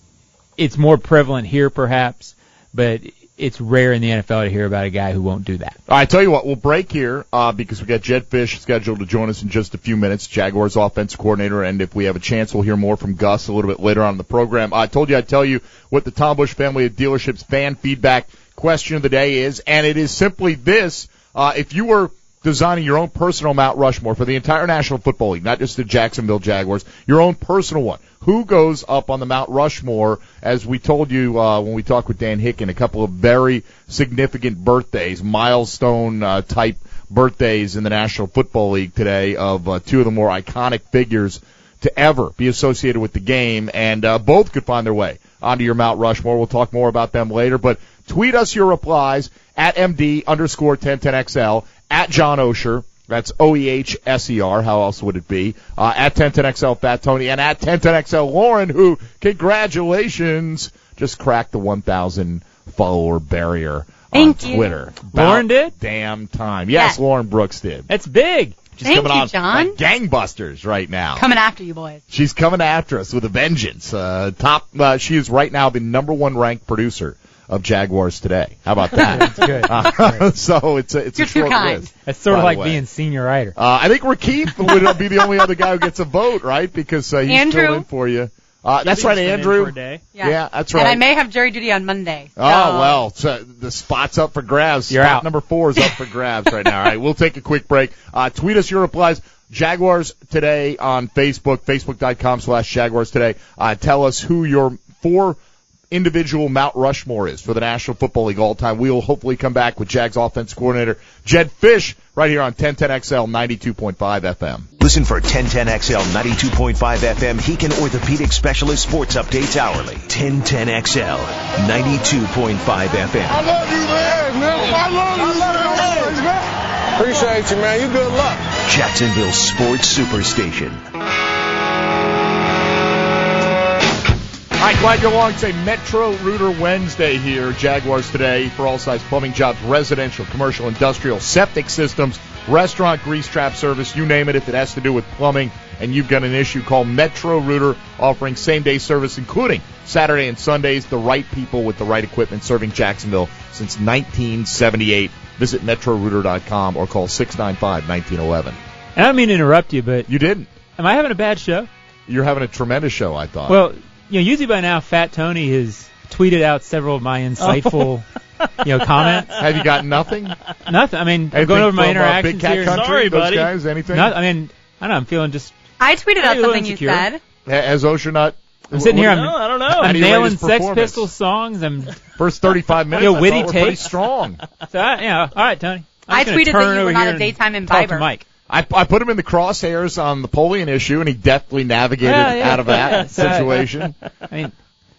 it's more prevalent here, perhaps, but it's rare in the N F L to hear about a guy who won't do that.
All right, tell you what, we'll break here uh, because we got Jedd Fisch scheduled to join us in just a few minutes, Jaguars offense coordinator, and if we have a chance, we'll hear more from Gus a little bit later on in the program. I told you I'd tell you what the Tom Bush family of dealerships fan feedback question of the day is, and it is simply this. Uh, if you were designing your own personal Mount Rushmore for the entire National Football League, not just the Jacksonville Jaguars, your own personal one, who goes up on the Mount Rushmore? As we told you uh, when we talked with Dan Hicken, a couple of very significant birthdays, milestone uh, type birthdays in the National Football League today of uh, two of the more iconic figures to ever be associated with the game, and uh, both could find their way onto your Mount Rushmore. We'll talk more about them later, but tweet us your replies at M D underscore ten ten X L, at John Osher. That's O E H S E R. How else would it be? Uh, at ten ten X L Fat Tony, and at ten ten X L Lauren, who, congratulations, just cracked the one thousand follower barrier
Thank
on
you.
Twitter.
Lauren
About
did?
Damn time. Yes,
Yes.
Lauren Brooks did.
That's big.
She's
Thank
coming
you,
on
John.
like gangbusters right now.
Coming after you, boys.
She's coming after us with a vengeance. Uh, top. Uh, she is right now the number one ranked producer of Jaguars Today. How about that?
That's good.
Uh, so it's a, it's
You're
a short
too kind.
list.
That's sort of
by the
like
way.
being senior writer.
Uh, I think Rakif would be the only other guy who gets a vote, right? Because uh, he's
Andrew.
still in for you. Uh, that's
He'll
right,
be just in
Andrew.
for a day.
Yeah.
Yeah, that's right.
And I may have jury duty on Monday.
Oh,
so-
well, so the spot's up for grabs.
You're
Spot
out.
number four is up for grabs right now. All right, we'll take a quick break. Uh, tweet us your replies. Jaguars Today on Facebook, facebook.com slash Jaguars Today. Uh, tell us who your four individual Mount Rushmore is for the National Football League all time. We will hopefully come back with Jags offense coordinator Jedd Fisch right here on ten ten X L ninety-two point five F M.
Listen for ten ten X L ninety-two point five F M Hicken Orthopedic Specialist Sports Updates hourly. ten ten X L ninety-two point five F M.
I love you, man. man. I love you, man. man. Appreciate you, man. You good luck.
Jacksonville Sports Superstation.
All right, glad you're along. It's a Metro Rooter Wednesday here. Jaguars Today for all size plumbing jobs, residential, commercial, industrial, septic systems, restaurant, grease trap service, you name it. If it has to do with plumbing and you've got an issue, call Metro Rooter, offering same-day service, including Saturday and Sundays. The right people with the right equipment, serving Jacksonville since nineteen seventy-eight. Visit metro rooter dot com or call six nine five, nineteen eleven.
And I don't mean to interrupt you, but
You didn't.
am I having a bad show?
You're having a tremendous show, I thought.
Well, you know, usually by now, Fat Tony has tweeted out several of my insightful, you know, comments.
have you got nothing?
Nothing. I mean, I'm
Anything
going over my
from, uh,
interactions
Big Cat
here.
Country,
Sorry,
those
buddy.
guys? Anything?
Not, I mean, I don't know. I'm feeling just.
I tweeted
I'm
out
a little
something you
insecure.
said.
Has Osher not?
I'm sitting here. I'm,
No, I don't know.
How
I'm
do you rate
nailing
his
Sex
performance?
Pistols songs. I'm.
First thirty-five minutes,
You know,
I
witty
thought were pretty
takes.
strong.
So I, yeah. All right, Tony. I'm
I
just gonna
tweeted
turn
that you
over
were not
here
a
and
daytime
talk to
imbiber.
Mike.
I, I put him in the crosshairs on the polling issue, and he deftly navigated
Yeah, yeah.
out of that
So I-
situation.
I mean,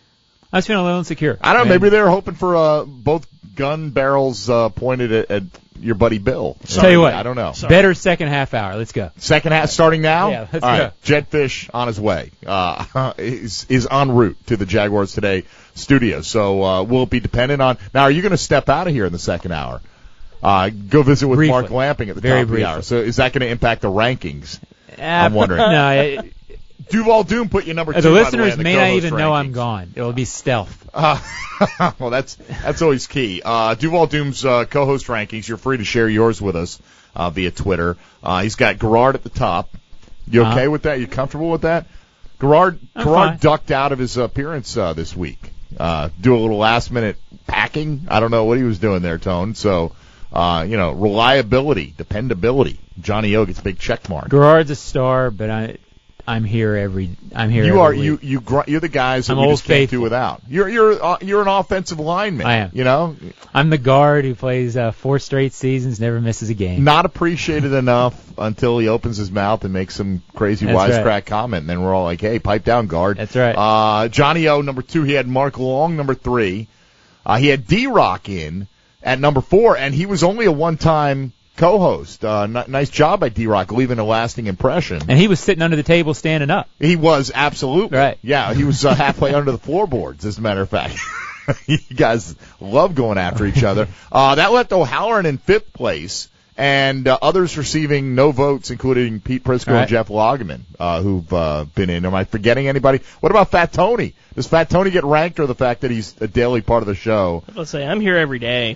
I was feeling a little insecure.
I don't know.
And
Maybe they were hoping for uh, both gun barrels uh, pointed at, at your buddy Bill.
Tell you what.
I don't know.
Better second half hour. Let's go.
Second half starting now?
Yeah, let's
All
go.
right. Jedd Fisch on his way. Uh, is, is en route to the Jaguars Today studio. So uh, we'll be dependent on. Now, are you going to step out of here in the second hour? Uh, go visit with
Briefly.
Mark Lamping at the
Very
top of the
briefly.
hour. So is that going to impact the rankings?
Uh,
I'm wondering.
No, I,
Duval Doom put you number two.
the
by
listeners
the way, in the
may not
co-host
even know I'm
rankings.
gone. It'll be stealth.
Uh, well, that's that's always key. Uh, Duval Doom's uh, co-host rankings. You're free to share yours with us uh, via Twitter. Uh, he's got Garrard at the top. You okay
Uh-huh.
with that? You comfortable with that? Garrard
I'm
Garrard
fine.
ducked out of his appearance uh, this week. Uh, do a little last minute packing. I don't know what he was doing there, Tone. So, uh, you know, reliability, dependability. Johnny O gets a big check mark.
Garrard's a star, but I, I'm here every. I'm here.
You
every
are
week.
you you gr- you're the guys that
I'm
we
Old
just can't
Faithful.
do without. You're you're uh, you're an offensive lineman.
I am.
You know,
I'm the guard who plays uh, four straight seasons, never misses a game.
not appreciated enough until he opens his mouth and makes some crazy
That's
wisecrack
right.
comment, and then we're all like, "Hey, pipe down, guard."
That's right.
Uh, Johnny O, number two. He had Mark Long, number three. Uh, he had D-Rock in at number four, and he was only a one-time co-host. Uh, n- nice job by D-Rock, leaving a lasting impression.
And he was sitting under the table standing up.
He was, absolutely.
Right.
Yeah, he was uh, halfway under the floorboards, as a matter of fact. You guys love going after each other. Uh, that left O'Halloran in fifth place, and uh, others receiving no votes, including Pete Prisco
Right.
and Jeff Loggeman, uh, who've uh, been in. Am I forgetting anybody? What about Fat Tony? Does Fat Tony get ranked, or the fact that he's a daily part of the show?
Let's say I'm here every day.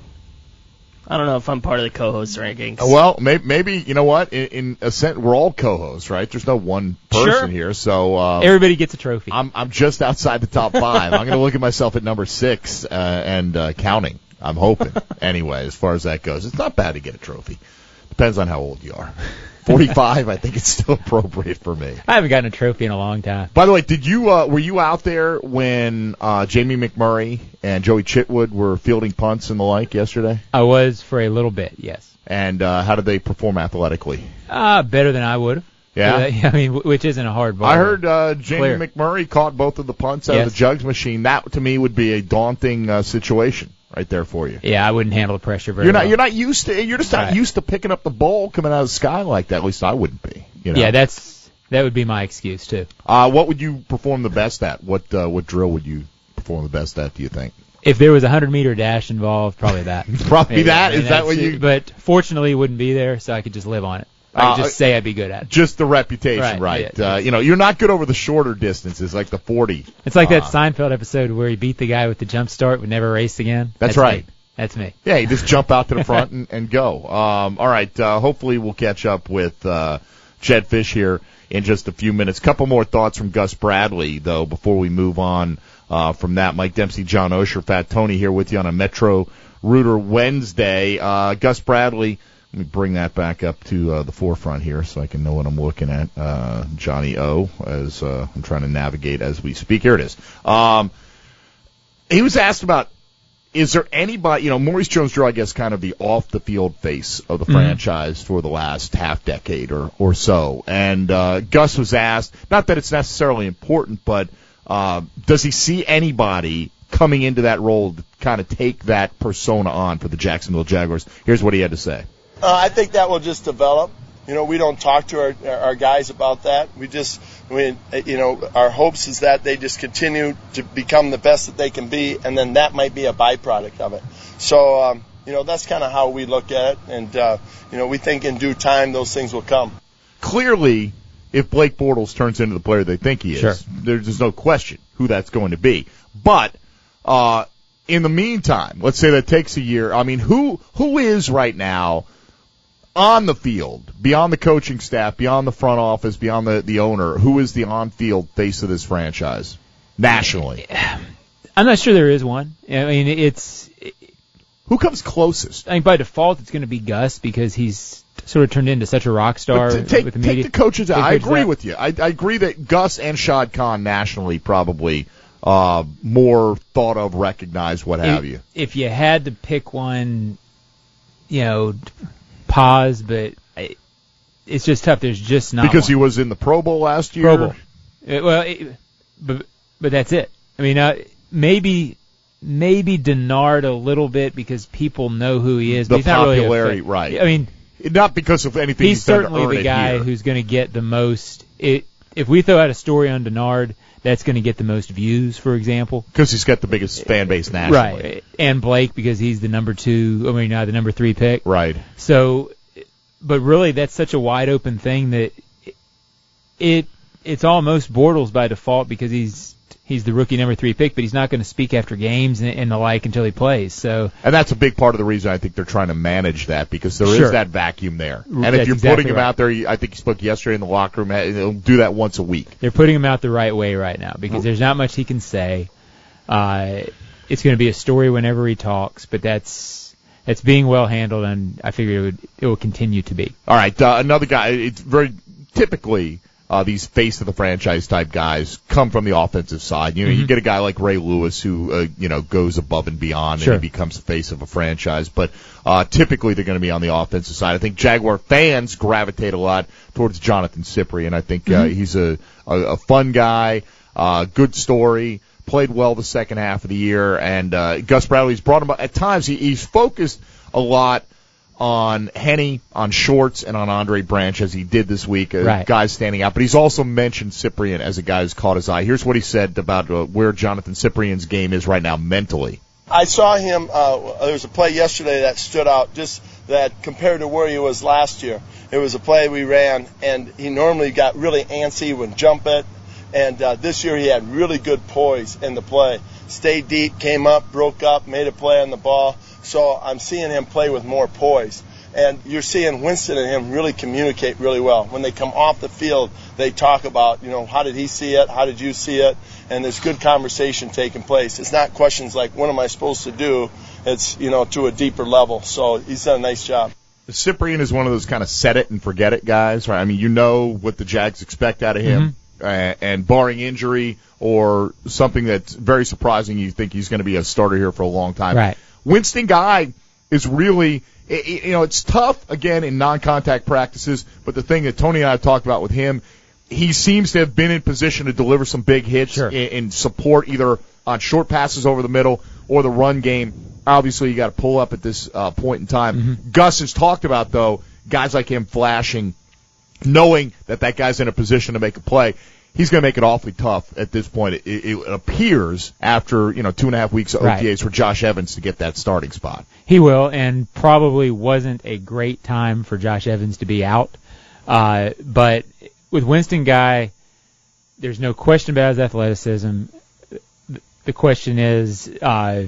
I don't know if I'm part of the co-host rankings.
Well, maybe, maybe you know what? In, in a sense, we're all co-hosts, right? There's no one person
Sure.
here, so uh,
Everybody gets a trophy.
I'm I'm just outside the top five. I'm going to look at myself at number six uh, and uh, counting. I'm hoping. Anyway, as far as that goes, it's not bad to get a trophy. Depends on how old you are. forty-five, I think it's still appropriate for me.
I haven't gotten a trophy in a long time.
By the way, did you uh, were you out there when uh, Jamie McMurray and Joey Chitwood were fielding punts and the like yesterday?
I was for a little bit, yes.
And uh, how did they perform athletically?
Uh, better than I would have.
Yeah?
I mean, which isn't a hard ball.
I heard uh, Jamie
Clear.
McMurray caught both of the punts out
Yes.
of the jugs machine. That, to me, would be a daunting uh, situation right there for you.
Yeah, I wouldn't handle the pressure very
You're not.
well.
You're not used to. You're just not
Right.
used to picking up the ball coming out of the sky like that. At least I wouldn't be. You know?
Yeah, that's that would be my excuse too.
Uh, what would you perform the best at? What uh, what drill would you perform the best at? Do you think?
If there was a hundred meter dash involved, probably that.
Probably
Yeah,
that.
I mean,
Is that
that's
what
it.
you?
But fortunately, it wouldn't be there, so I could just live on it. I
Uh,
could just say I'd be good at it.
Just the reputation,
Right,
right?
yeah.
Uh, you know, you're not good over the shorter distances, like the forty.
It's like that
Uh,
Seinfeld episode where he beat the guy with the jump start but never raced again.
That's right.
me. That's me.
Yeah, you just jump out to the front and, and go. Um, all right. Uh, hopefully we'll catch up with uh, Jed Fish here in just a few minutes. Couple more thoughts from Gus Bradley, though, before we move on uh, from that. Mike Dempsey, John Osher, Fat Tony here with you on a Metro Rooter Wednesday. Uh, Gus Bradley, let me bring that back up to uh, the forefront here so I can know what I'm looking at. Uh, Johnny O, as uh, I'm trying to navigate as we speak. Here it is. Um, he was asked about, is there anybody, you know, Maurice Jones-Drew, I guess, kind of the off-the-field face of the
Mhm.
franchise for the last half-decade or, or so. And uh, Gus was asked, not that it's necessarily important, but uh, does he see anybody coming into that role to kind of take that persona on for the Jacksonville Jaguars? Here's what he had to say.
Uh, I think that will just develop. You know, we don't talk to our our guys about that. We just, we, you know, our hopes is that they just continue to become the best that they can be, and then that might be a byproduct of it. So, um, you know, that's kind of how we look at it, and uh, you know, we think in due time those things will come.
Clearly, if Blake Bortles turns into the player they think he is,
Sure.
there's, there's no question who that's going to be. But uh, in the meantime, let's say that takes a year. I mean, who who is right now on the field, beyond the coaching staff, beyond the front office, beyond the, the owner, who is the on-field face of this franchise nationally?
I'm not sure there is one. I mean, it's.
Who comes closest?
I think by default it's going to be Gus because he's sort of turned into such a rock star
But t- take,
with the media.
take the coaches out.
Take
I
coaches
agree
out.
with you. I, I agree that Gus and Shad Khan nationally probably uh, more thought of, recognized, what have
if,
you.
If you had to pick one, you know, pause, but I, it's just tough. There's just not
Because
one.
he was in the Pro Bowl last year?
Pro Bowl. Uh, well, it, but but that's it. I mean, uh, maybe maybe Denard a little bit because people know who he is.
The
but he's not really a
popularity,
fa-
right.
I mean,
Not because of anything
he's
he's, done to
certainly
earn
the
it
guy
here.
who's going to get the most. It, if we throw out a story on Denard, that's going to get the most views, for example.
Because he's got the biggest fan base nationally.
Right. And Blake because he's the number two, I mean, uh, the number three pick.
Right.
So, but really, that's such a wide open thing that it it's almost Bortles by default because he's he's the rookie number three pick, but he's not going to speak after games and, and the like until he plays. So,
And that's a big part of the reason I think they're trying to manage that because there is
Sure.
that vacuum there. And if
That's
you're
exactly
putting him
right.
out there, you- I think he spoke yesterday in the locker room, he'll do that once a week.
they're putting him out the right way right now because there's not much he can say. Uh, it's going to be a story whenever he talks, but that's that's being well handled, and I figure it would it will continue to be.
All right, uh, another guy. It's very typically uh, these face of the franchise type guys come from the offensive side. You know, mm-hmm. you get a guy like Ray Lewis who, uh, you know, goes above and beyond
sure.
and he becomes the face of a franchise. But uh, typically they're going to be on the offensive side. I think Jaguar fans gravitate a lot towards Jonathan Cyprien. I think uh, mm-hmm. he's a, a, a fun guy, uh, good story, played well the second half of the year, and uh, Gus Bradley's brought him up. At times he, he's focused a lot on Henny, on Shorts, and on Andre Branch, as he did this week, uh,
right.
guys standing out. But he's also mentioned Cyprien as a guy who's caught his eye. Here's what he said about uh, where Jonathan Cyprien's game is right now mentally.
I saw him, uh, there was a play yesterday that stood out, just that compared to where he was last year. It was a play we ran, and he normally got really antsy, would jump it, and uh, this year he had really good poise in the play. Stayed deep, came up, broke up, made a play on the ball. So I'm seeing him play with more poise. And you're seeing Winston and him really communicate really well. When they come off the field, they talk about, you know, how did he see it? How did you see it? And there's good conversation taking place. It's not questions like, what am I supposed to do? It's, you know, to a deeper level. So he's done a nice job.
Cyprien is one of those kind of set it and forget it guys, right? I mean, you know what the Jags expect out of him. Mm-hmm. Uh, and barring injury or something that's very surprising, you think he's going to be a starter here for a long time.
Right.
Winston Guy is really, you know, it's tough, again, in non-contact practices, but the thing that Tony and I have talked about with him, he seems to have been in position to deliver some big hits
sure.
in, in support either on short passes over the middle or the run game. Obviously, you got to pull up at this uh, point in time.
Mm-hmm.
Gus has talked about, though, guys like him flashing, knowing that that guy's in a position to make a play. He's going to make it awfully tough at this point. It, it, it appears after, you know, two and a half weeks of O T As
right.
for Josh Evans to get that starting spot.
He will, and probably wasn't a great time for Josh Evans to be out. Uh, but with Winston Guy, there's no question about his athleticism. The question is, uh,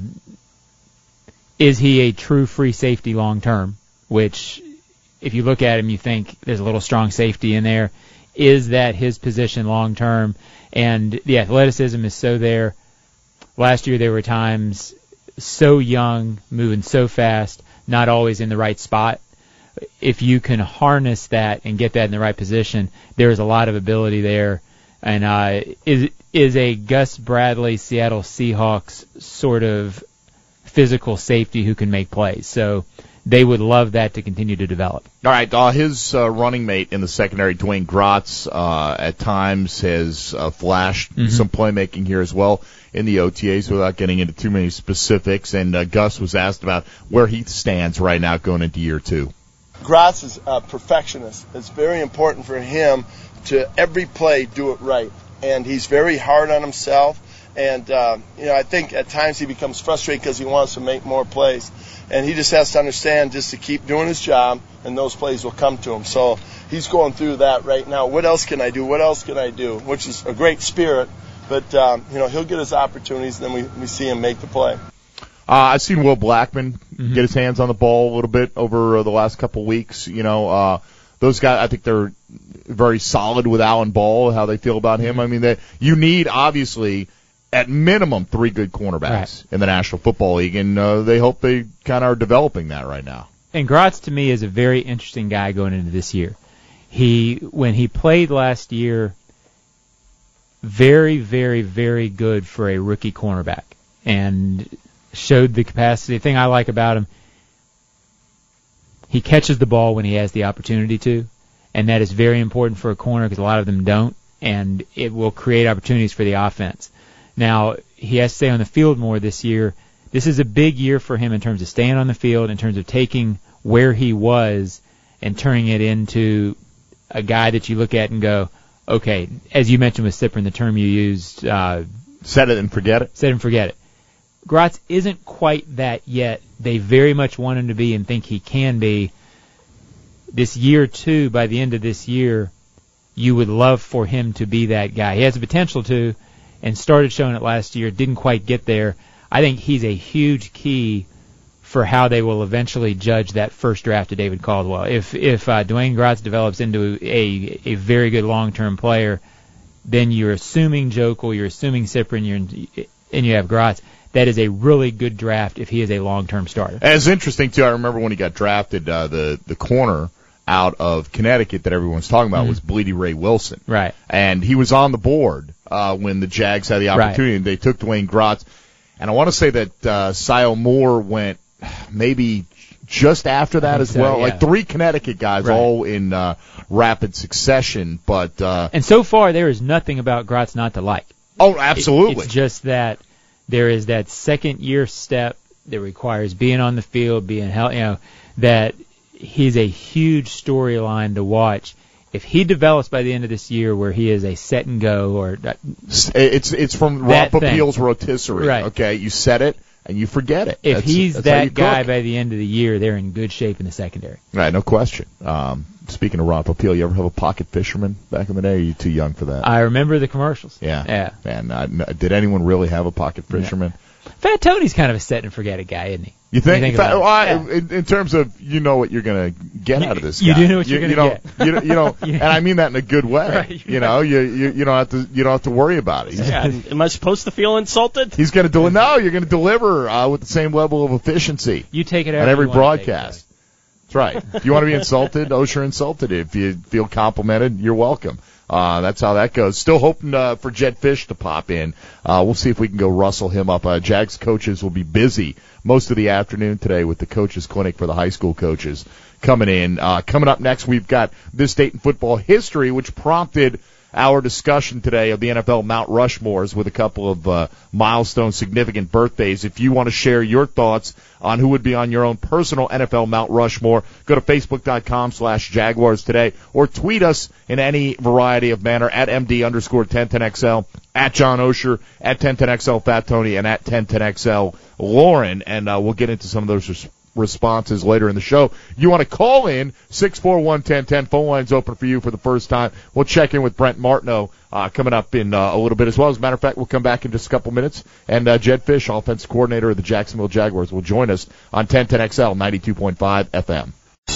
is he a true free safety long term? Which, if you look at him, you think there's a little strong safety in there. Is that his position long term? And the athleticism is so there. Last year there were times so young, moving so fast, not always in the right spot. If you can harness that and get that in the right position, there is a lot of ability there. And uh, is is a Gus Bradley Seattle Seahawks sort of physical safety who can make plays. So they would love that to continue to develop.
All right, uh, his uh, running mate in the secondary, Dwayne Gratz, uh, at times has uh, flashed mm-hmm. some playmaking here as well in the O T As without getting into too many specifics. And uh, Gus was asked about where he stands right now going into year two.
Gratz is a perfectionist. It's very important for him to every play do it right. And he's very hard on himself. And, uh, you know, I think at times he becomes frustrated because he wants to make more plays. And he just has to understand just to keep doing his job, and those plays will come to him. So he's going through that right now. What else can I do? What else can I do? Which is a great spirit. But, um, you know, he'll get his opportunities, and then we, we see him make the play.
Uh, I've seen Will Blackman
mm-hmm.
get his hands on the ball a little bit over uh, the last couple of weeks. You know, uh, those guys, I think they're very solid with Alan Ball, how they feel about him. I mean, they, you need, obviously, at minimum, three good cornerbacks
right.
in the National Football League, and uh, they hope they kind of are developing that right now.
And Gratz, to me, is a very interesting guy going into this year. He, when he played last year, very, very, very good for a rookie cornerback, and showed the capacity. The thing I like about him, he catches the ball when he has the opportunity to, and that is very important for a corner because a lot of them don't, and it will create opportunities for the offense. Now, he has to stay on the field more this year. This is a big year for him in terms of staying on the field, in terms of taking where he was and turning it into a guy that you look at and go, okay, as you mentioned with Cyprien, the term you used, uh,
set it and forget it.
Set it and forget it. Gratz isn't quite that yet. They very much want him to be and think he can be. This year, too, by the end of this year, you would love for him to be that guy. He has the potential to, and started showing it last year, didn't quite get there. I think he's a huge key for how they will eventually judge that first draft of David Caldwell. If if uh, Dwayne Gratz develops into a a very good long-term player, then you're assuming Jokel, you're assuming Cyprien, you're, and you have Gratz. That is a really good draft if he is a long-term starter.
And it's interesting, too. I remember when he got drafted, uh, the, the corner out of Connecticut that everyone's talking about mm-hmm. was Bleedy Ray Wilson.
Right.
And he was on the board uh, when the Jags had the opportunity, right. and they took Dwayne Gratz. And I want to say that uh, Sile Moore went maybe just after that as
so,
well.
Yeah.
Like three Connecticut guys
right.
all in uh, rapid succession. But uh,
And so far, there is nothing about Gratz not to like.
Oh, absolutely.
It, it's just that there is that second-year step that requires being on the field, being held, you know, that he's a huge storyline to watch. If he develops by the end of this year where he is a set and go, or
it's it's from Rob Papil's rotisserie.
Right.
Okay, you set it and you forget it.
If
that's,
he's
that's
that guy
cook.
by the end of the year, they're in good shape in the secondary.
Right, no question. Um, speaking of Rob Papil, you ever have a pocket fisherman back in the day? Or are you too young for that?
I remember the commercials.
Yeah,
yeah.
And uh, did anyone really have a pocket fisherman?
Yeah. Fat Tony's kind of a set and forget it guy, isn't he?
You think?
You think
Fat, well, I,
yeah.
in, in terms of, you know what you're going to get
you,
out of this
you
guy.
You do know what you're
you,
going to
get. You know, you know
yeah.
and I mean that in a good way.
Right,
you know, you, you you don't have to you don't have to worry about it.
Yeah. Am I supposed to feel insulted?
He's going to deliver. No, you're going to deliver uh, with the same level of efficiency.
You take it
on every
you
broadcast. That's right. If you want to be insulted, Osher insulted. If you feel complimented, you're welcome. Uh, that's how that goes. Still hoping uh, for Jed Fish to pop in. Uh, we'll see if we can go rustle him up. Uh, Jags coaches will be busy most of the afternoon today with the coaches clinic for the high school coaches coming in. Uh, coming up next, we've got This Day in Football History, which prompted our discussion today of the N F L Mount Rushmores with a couple of uh, milestone significant birthdays. If you want to share your thoughts on who would be on your own personal N F L Mount Rushmore, go to facebook.com slash Jaguars today or tweet us in any variety of manner at MD underscore ten ten X L, at John Osher, at ten ten X L Fat Tony, and at ten ten X L Lauren. And uh, we'll get into some of those res- responses later in the show. You want to call in, six four one, one zero one zero. Phone line's open for you for the first time. We'll check in with Brent Martineau uh, coming up in uh, a little bit as well. As a matter of fact, we'll come back in just a couple minutes. And uh, Jed Fish, offensive coordinator of the Jacksonville Jaguars, will join us on ten ten X L ninety-two point five F M.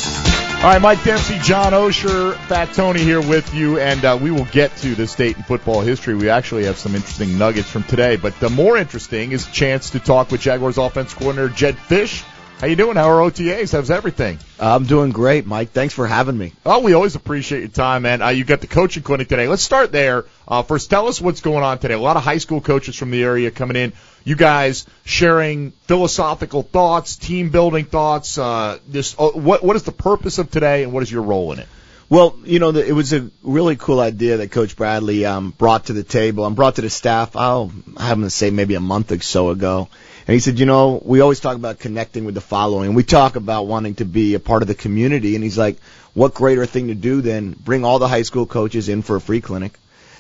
All right, Mike Dempsey, John Osher, Fat Tony here with you, and uh, we will get to this date in football history. We actually have some interesting nuggets from today, but the more interesting is a chance to talk with Jaguars offense coordinator Jed Fish. How you doing? How are O T As? How's everything?
I'm doing great, Mike. Thanks for having me.
Oh, we always appreciate your time, man. Uh, you got the coaching clinic today. Let's start there. Uh, first, tell us what's going on today. A lot of high school coaches from the area coming in. You guys sharing philosophical thoughts, team-building thoughts. Uh, this, uh, what what is the purpose of today, and what is your role in it?
Well, you know, the, it was a really cool idea that Coach Bradley um, brought to the table and brought to the staff, I'll have him to say maybe a month or so ago. And he said, you know, we always talk about connecting with the following. We talk about wanting to be a part of the community. And he's like, what greater thing to do than bring all the high school coaches in for a free clinic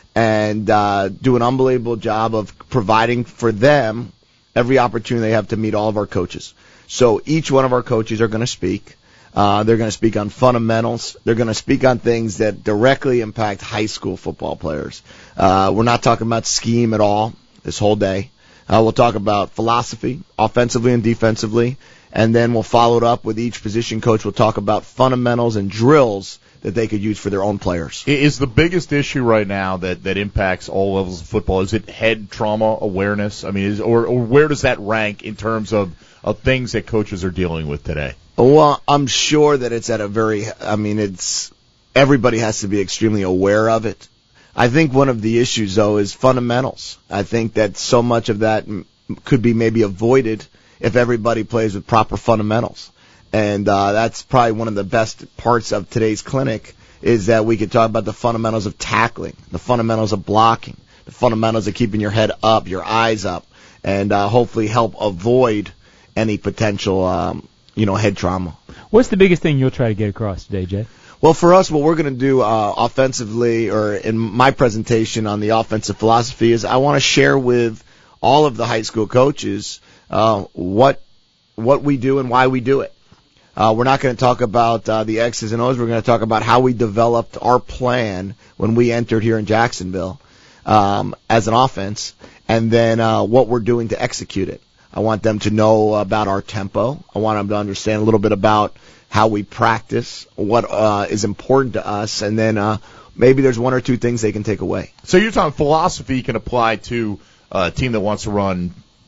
and uh, do an unbelievable job of providing for them every opportunity they have to meet all of our coaches. So each one of our coaches are going to speak. Uh, they're going to speak on fundamentals. They're going to speak on things that directly impact high school football players. Uh, we're not talking about scheme at all this whole day. Uh, we'll talk about philosophy, offensively and defensively, and then we'll follow it up with each position coach. We'll talk about fundamentals and drills that they could use for their own players.
Is the biggest issue right now that, that impacts all levels of football, is it head trauma awareness? I mean, is, or, or where does that rank in terms of, of things that coaches are dealing with today?
Well, I'm sure that it's at a very, I mean, it's, everybody has to be extremely aware of it. I think one of the issues, though, is fundamentals. I think that so much of that m- could be maybe avoided if everybody plays with proper fundamentals. And uh, that's probably one of the best parts of today's clinic is that we could talk about the fundamentals of tackling, the fundamentals of blocking, the fundamentals of keeping your head up, your eyes up, and uh, hopefully help avoid any potential, um, you know, head trauma.
What's the biggest thing you'll try to get across today, Jay?
Well, for us, what we're going to do uh, offensively, or in my presentation on the offensive philosophy, is I want to share with all of the high school coaches uh, what what we do and why we do it. Uh, we're not going to talk about uh, the X's and O's. We're going to talk about how we developed our plan when we entered here in Jacksonville um, as an offense, and then uh, what we're doing to execute it. I want them to know about our tempo. I want them to understand a little bit about how we practice, what uh, is important to us, and then uh, maybe there's one or two things they can take away.
So you're talking philosophy can apply to a team that wants to run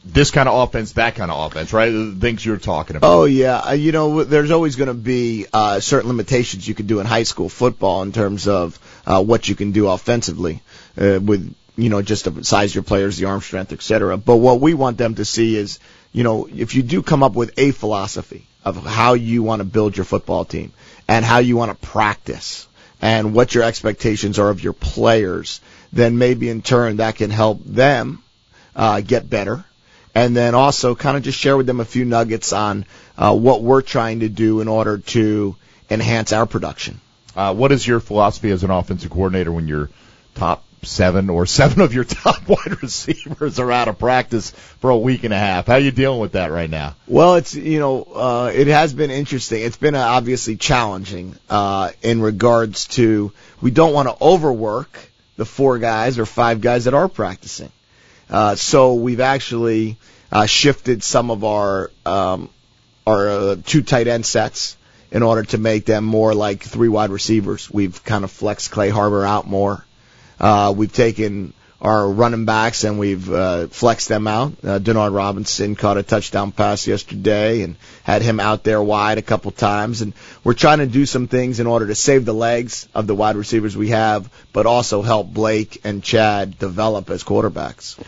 this kind of offense, that kind of offense, right? The things you're talking about.
Oh, yeah. Uh, you know, there's always going to be uh, certain limitations you can do in high school football in terms of uh, what you can do offensively uh, with, you know, just the size of your players, the arm strength, et cetera. But what we want them to see is, you know, if you do come up with a philosophy of how you want to build your football team and how you want to practice and what your expectations are of your players, then maybe in turn that can help them uh, get better. And then also kind of just share with them a few nuggets on uh, what we're trying to do in order to enhance our production.
Uh, what is your philosophy as an offensive coordinator when your top seven or seven of your top wide receivers are out of practice for a week and a half? How are you dealing with that right now?
Well, it's, you know, uh, it has been interesting. It's been uh, obviously challenging uh, in regards to we don't want to overwork the four guys or five guys that are practicing. Uh, so we've actually uh, shifted some of our um, our uh, two tight end sets in order to make them more like three wide receivers. We've kind of flexed Clay Harbor out more. Uh, we've taken our running backs and we've uh, flexed them out. Uh, Denard Robinson caught a touchdown pass yesterday and had him out there wide a couple times. And we're trying to do some things in order to save the legs of the wide receivers we have, but also help Blake and Chad develop as quarterbacks.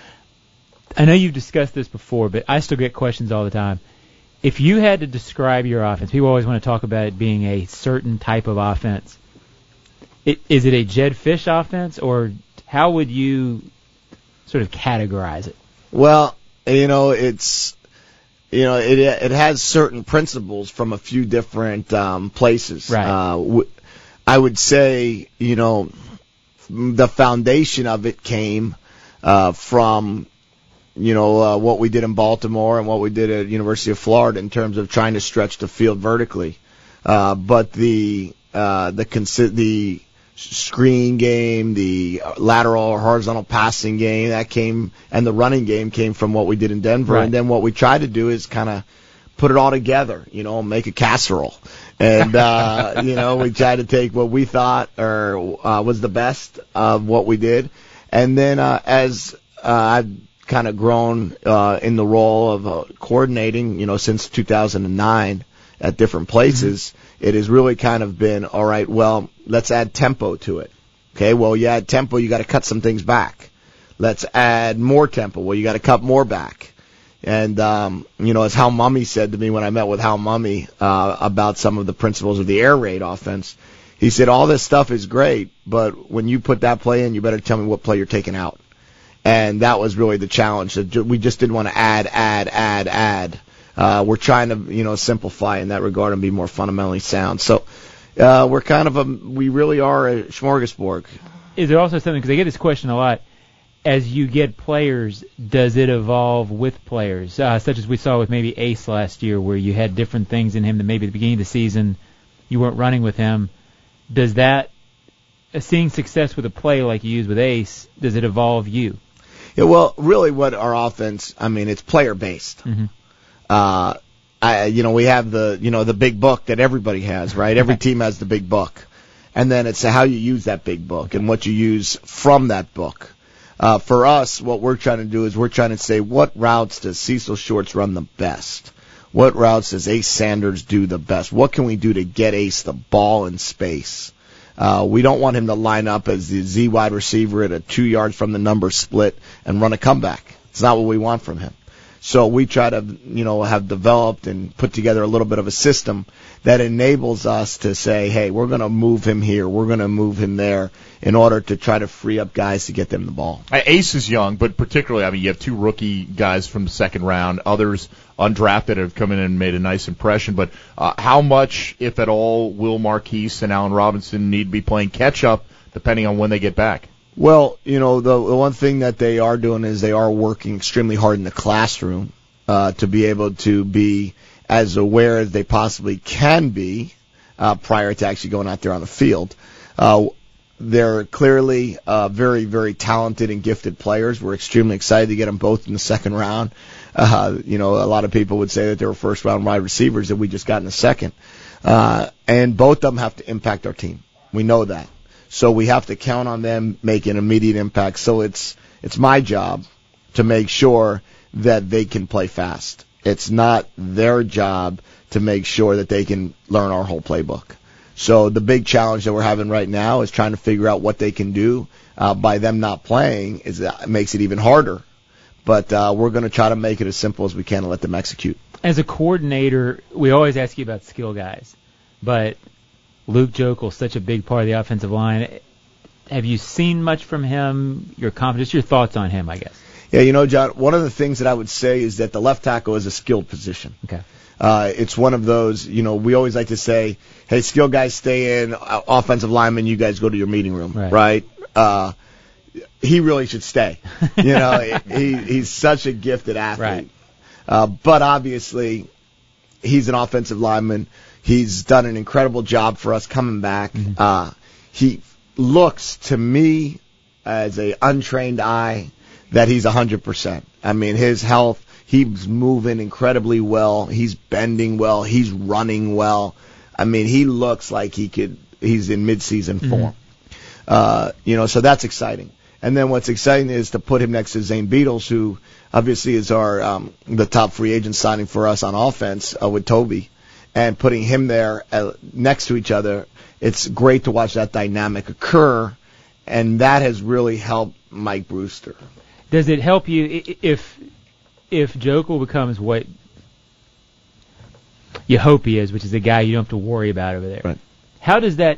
I know you've discussed this before, but I still get questions all the time. If you had to describe your offense, people always want to talk about it being a certain type of offense. It, is it a Jedd Fisch offense, or how would you sort of categorize it?
Well, you know, it's, you know, it it has certain principles from a few different um, places.
Right.
Uh, w- I would say, you know, the foundation of it came uh, from, you know, uh, what we did in Baltimore and what we did at University of Florida in terms of trying to stretch the field vertically. Uh, but the uh, the consi- the screen game, the lateral or horizontal passing game, that came, and the running game came from what we did in Denver.
Right.
And then what we tried to do is kind of put it all together, you know, make a casserole. And, uh, you know, we tried to take what we thought or uh, was the best of what we did. And then uh, as uh, I've kind of grown uh, in the role of uh, coordinating, you know, since two thousand nine at different places, mm-hmm. it has really kind of been, all right, well, let's add tempo to it. Okay, well, you add tempo, you got to cut some things back. Let's add more tempo. Well, you got to cut more back. And, um, you know, as Hal Mummy said to me when I met with Hal Mummy uh, about some of the principles of the air raid offense, he said, all this stuff is great, but when you put that play in, you better tell me what play you're taking out. And that was really the challenge. We just didn't want to add, add, add, add. Uh, we're trying to, you know, simplify in that regard and be more fundamentally sound. So uh, we're kind of a, we really are a smorgasbord.
Is there also something, because I get this question a lot, as you get players, does it evolve with players? Uh, such as we saw with maybe Ace last year, where you had different things in him that maybe at the beginning of the season you weren't running with him. Does that, uh, seeing success with a play like you used with Ace, does it evolve you?
Yeah, well, really what our offense, I mean, it's player-based.
Mm-hmm.
Uh, I, you know, we have the, you know, the big book that everybody has, right? Every team has the big book. And then it's how you use that big book and what you use from that book. Uh, for us, what we're trying to do is we're trying to say, what routes does Cecil Shorts run the best? What routes does Ace Sanders do the best? What can we do to get Ace the ball in space? Uh, we don't want him to line up as the Z wide receiver at a two yards from the number split and run a comeback. It's not what we want from him. So we try to, you know, have developed and put together a little bit of a system that enables us to say, hey, we're going to move him here, we're going to move him there, in order to try to free up guys to get them the ball.
Ace is young, but particularly, I mean, you have two rookie guys from the second round, others undrafted have come in and made a nice impression. But uh, how much, if at all, will Marquise and Allen Robinson need to be playing catch-up, depending on when they get back?
Well, you know, the, the one thing that they are doing is they are working extremely hard in the classroom uh, to be able to be as aware as they possibly can be uh, prior to actually going out there on the field. Uh, they're clearly uh, very, very talented and gifted players. We're extremely excited to get them both in the second round. Uh, you know, a lot of people would say that they were first-round wide receivers that we just got in the second. Uh, and both of them have to impact our team. We know that. So we have to count on them making immediate impact. So it's it's my job to make sure that they can play fast. It's not their job to make sure that they can learn our whole playbook. So the big challenge that we're having right now is trying to figure out what they can do. Uh, by them not playing, is that it makes it even harder. But uh, we're going to try to make it as simple as we can and let them execute.
As a coordinator, we always ask you about skill guys, but Luke Joeckel is such a big part of the offensive line. Have you seen much from him? Your confidence, your thoughts on him, I guess.
Yeah, you know, John, one of the things that I would say is that the left tackle is a skilled position.
Okay.
Uh, it's one of those, you know, we always like to say, hey, skill guys stay in, uh, offensive linemen, you guys go to your meeting room,
right?
right? Uh, he really should stay. You know, he he's such a gifted athlete.
Right.
Uh, but obviously, he's an offensive lineman. He's done an incredible job for us coming back. Mm-hmm. Uh, he looks to me as a untrained eye that he's one hundred percent. I mean, his health, he's moving incredibly well. He's bending well. He's running well. I mean, he looks like he could. He's in midseason mm-hmm. form. Uh, you know, so that's exciting. And then what's exciting is to put him next to Zane Beadles, who obviously is our um, the top free agent signing for us on offense uh, with Toby, and putting him there uh, next to each other. It's great to watch that dynamic occur, and that has really helped Mike Brewster.
Does it help you if if Joeckel becomes what you hope he is, which is a guy you don't have to worry about over there?
Right.
How does that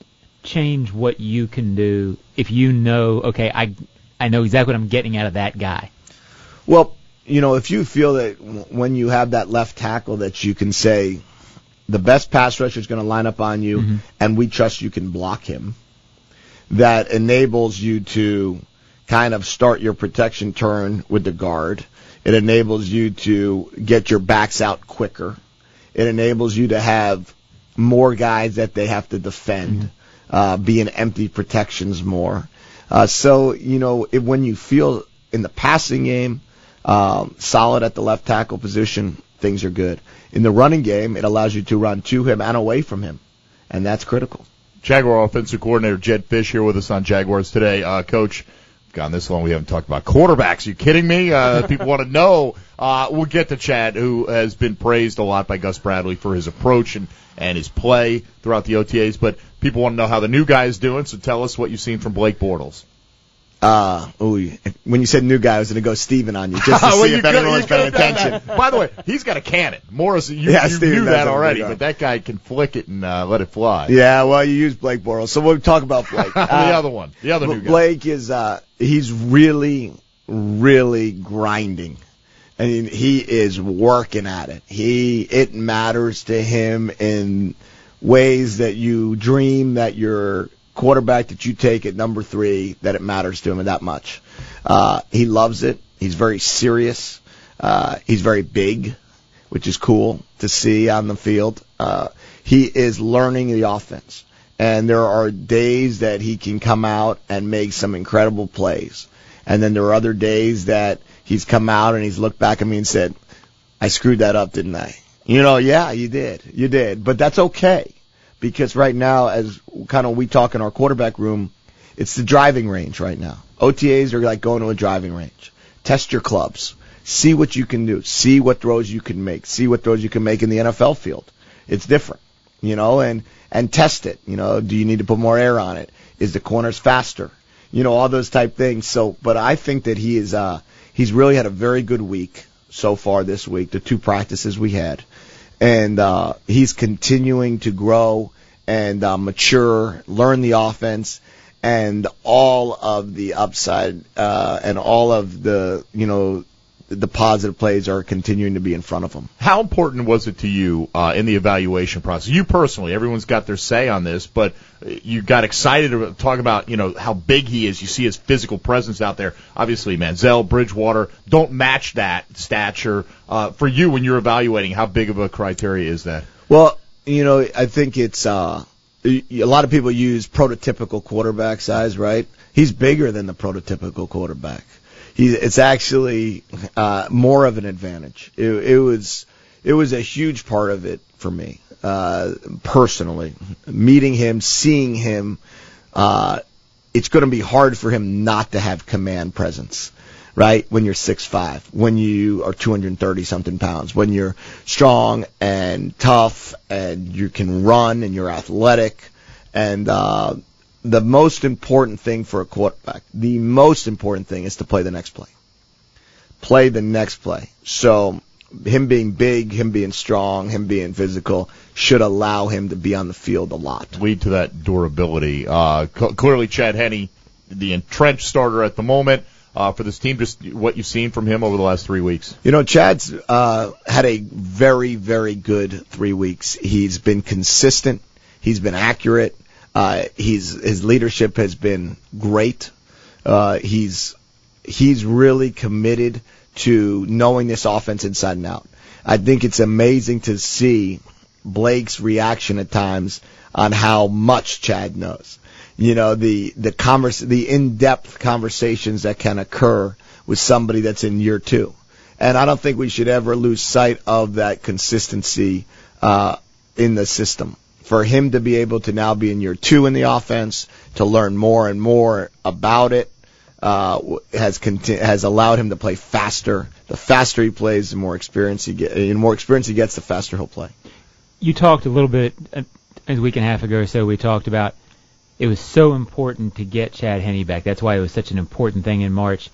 change what you can do if you know, okay, I I know exactly what I'm getting out of that guy?
Well, you know, if you feel that w- when you have that left tackle that you can say the best pass rusher is going to line up on you, mm-hmm. and we trust you can block him, that enables you to kind of start your protection turn with the guard. It enables you to get your backs out quicker. It enables you to have more guys that they have to defend, mm-hmm. uh, be in empty protections more. Uh, so, you know, it, when you feel in the passing game um, solid at the left tackle position, things are good. In the running game, it allows you to run to him and away from him, and that's critical.
Jaguar offensive coordinator Jed Fish here with us on Jaguars Today. Uh, Coach, gone this long, we haven't talked about quarterbacks. Are you kidding me? Uh, people want to know. Uh, we'll get to Chad, who has been praised a lot by Gus Bradley for his approach and, and his play throughout the O T As, but people want to know how the new guy is doing, so tell us what you've seen from Blake Bortles.
Uh, ooh, when you said new guy, I was going to go Steven on you just to
well,
see if anyone was paying attention.
By the way, he's got a cannon. Morris, you,
yeah,
you
Steven,
knew that already,
but
that guy can flick it and uh, let it fly.
Yeah, well, you use Blake Bortles. So we'll talk about Blake.
the
uh,
other one, the other new guy.
Blake is, uh, he's really, really grinding. I mean, he is working at it. He, it matters to him in ways that you dream that you're quarterback that you take at number three, that it matters to him that much. Uh, he loves it. He's very serious. Uh, he's very big, which is cool to see on the field. Uh, he is learning the offense. And there are days that he can come out and make some incredible plays. And then there are other days that he's come out and he's looked back at me and said, I screwed that up, didn't I? You know, yeah, you did. You did. But that's okay. Because right now, as kind of we talk in our quarterback room, it's the driving range right now. O T As are like going to a driving range. Test your clubs. See what you can do. See what throws you can make. See what throws you can make in the N F L field. It's different, you know, and, and test it. You know, do you need to put more air on it? Is the corners faster? You know, all those type things. So, but I think that he is, uh, he's really had a very good week so far this week, the two practices we had. And uh, he's continuing to grow and uh, mature, learn the offense, and all of the upside uh, and all of the, you know, the positive plays are continuing to be in front of him.
How important was it to you uh, in the evaluation process? You personally, everyone's got their say on this, but you got excited to talk about, you know, how big he is. You see his physical presence out there. Obviously, Manziel, Bridgewater don't match that stature. Uh, for you, when you're evaluating, how big of a criteria is that?
Well, you know, I think it's uh, a lot of people use prototypical quarterback size, right? He's bigger than the prototypical quarterback. He, it's actually uh, more of an advantage. It, it was it was a huge part of it for me uh, personally. Meeting him, seeing him, uh, it's going to be hard for him not to have command presence. right? When you're six five, when you are two hundred thirty something pounds, when you're strong and tough and you can run and you're athletic. And uh, the most important thing for a quarterback, the most important thing is to play the next play. Play the next play. So him being big, him being strong, him being physical should allow him to be on the field a lot.
Lead to that durability. Uh, c- clearly, Chad Henne, the entrenched starter at the moment uh, for this team. Just what you've seen from him over the last three weeks.
You know, Chad's uh, had a very, very good three weeks. He's been consistent. He's been accurate. Uh, he's his leadership has been great. Uh, he's he's really committed to knowing this offense inside and out. I think it's amazing to see Blake's reaction at times on how much Chad knows. You know, the the converse, the in-depth conversations that can occur with somebody that's in year two. And I don't think we should ever lose sight of that consistency uh, in the system. For him to be able to now be in year two in the offense, to learn more and more about it, uh, has conti- has allowed him to play faster. The faster he plays, the more experience he get, the more experience he gets, the faster he'll play.
You talked a little bit a, a week and a half ago or so. We talked about it was so important to get Chad Henne back. That's why it was such an important thing in March.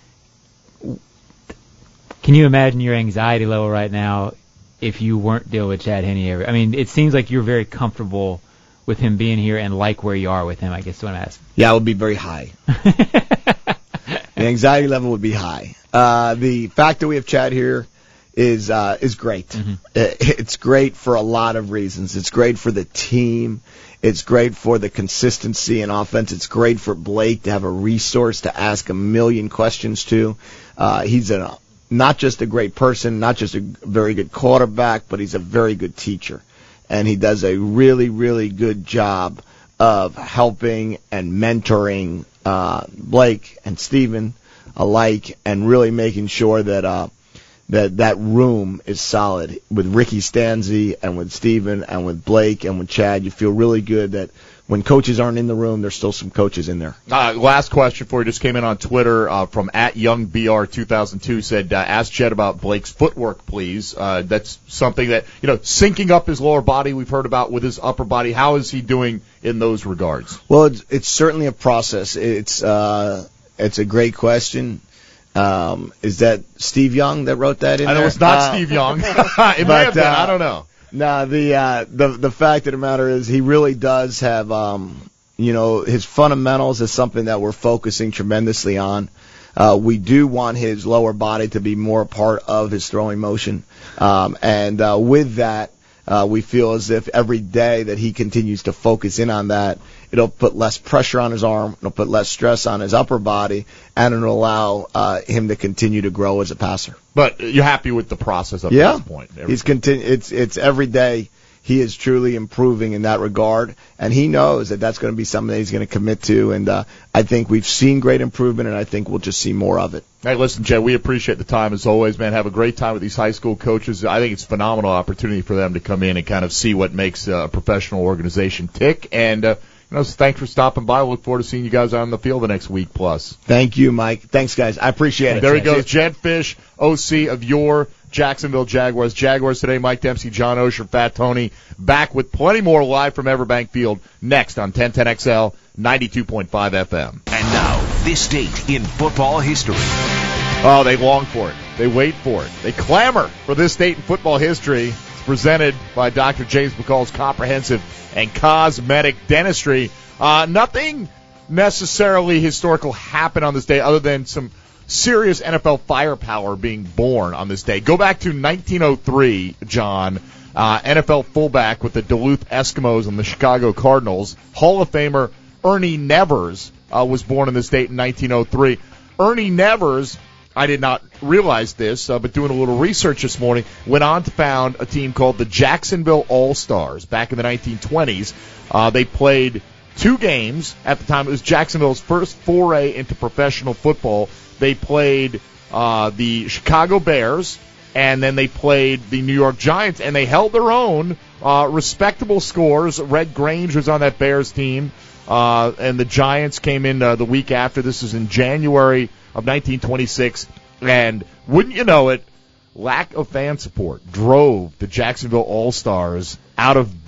Can you imagine your anxiety level right now if you weren't dealing with Chad Henne ever? I mean, it seems like you're very comfortable with him being here and like where you are with him, I guess is what I'm asking.
Yeah, it would be very high. The anxiety level would be high. Uh, the fact that we have Chad here is uh, is great. Mm-hmm. It's great for a lot of reasons. It's great for the team. It's great for the consistency in offense. It's great for Blake to have a resource to ask a million questions to. Uh, he's a not just a great person, not just a very good quarterback, but he's a very good teacher. And he does a really, really good job of helping and mentoring uh, Blake and Steven alike and really making sure that uh, that that room is solid. With Ricky Stanzi and with Steven and with Blake and with Chad, you feel really good that when coaches aren't in the room, there's still some coaches in there.
Uh, last question for you. Just came in on Twitter uh, from at Young B R two thousand two. Said, uh, ask Chet about Blake's footwork, please. Uh, that's something that, you know, syncing up his lower body we've heard about with his upper body. How is he doing in those regards?
Well, it's, it's certainly a process. It's uh, it's a great question. Um, is that Steve Young that wrote that in
I know
there?
it's not
uh,
Steve Young. It may have been.
Uh,
I don't know.
No, the uh, the the fact of the matter is he really does have, um, you know, his fundamentals is something that we're focusing tremendously on. Uh, we do want his lower body to be more a part of his throwing motion, um, and uh, with that, uh, we feel as if every day that he continues to focus in on that, it'll put less pressure on his arm, it'll put less stress on his upper body, and it'll allow uh, him to continue to grow as a passer.
But you're happy with the process up
yeah.
to this point? Every-
He's continu- It's it's every day he is truly improving in that regard, and he knows that that's going to be something that he's going to commit to. And uh, I think we've seen great improvement, and I think we'll just see more of it.
Hey, listen, Jay, we appreciate the time as always, man. Have a great time with these high school coaches. I think it's a phenomenal opportunity for them to come in and kind of see what makes a professional organization tick. And uh, you know, thanks for stopping by. We look forward to seeing you guys out on the field the next week plus.
Thank you, Mike. Thanks, guys. I appreciate it.
There he goes, Jed Fish, O C of your Jacksonville Jaguars. Jaguars today, Mike Dempsey, John Osher, Fat Tony, back with plenty more live from Everbank Field next on ten ten X L, ninety-two point five F M.
And now, this date in football history.
Oh, they long for it. They wait for it. They clamor for this date in football history. It's presented by Doctor James McCall's Comprehensive and Cosmetic Dentistry. Uh, nothing necessarily historical happened on this day other than some serious N F L firepower being born on this day. Go back to nineteen oh three, John. Uh, N F L fullback with the Duluth Eskimos and the Chicago Cardinals. Hall of Famer Ernie Nevers uh, was born on this date in nineteen oh three. Ernie Nevers, I did not realize this, uh, but doing a little research this morning, went on to found a team called the Jacksonville All-Stars back in the nineteen twenties. Uh, they played two games. At the time, it was Jacksonville's first foray into professional football. They played uh, the Chicago Bears, and then they played the New York Giants, and they held their own. Uh, respectable scores. Red Grange was on that Bears team, uh, and the Giants came in uh, the week after. This is in January of nineteen twenty-six. And wouldn't you know it, lack of fan support drove the Jacksonville All-Stars out of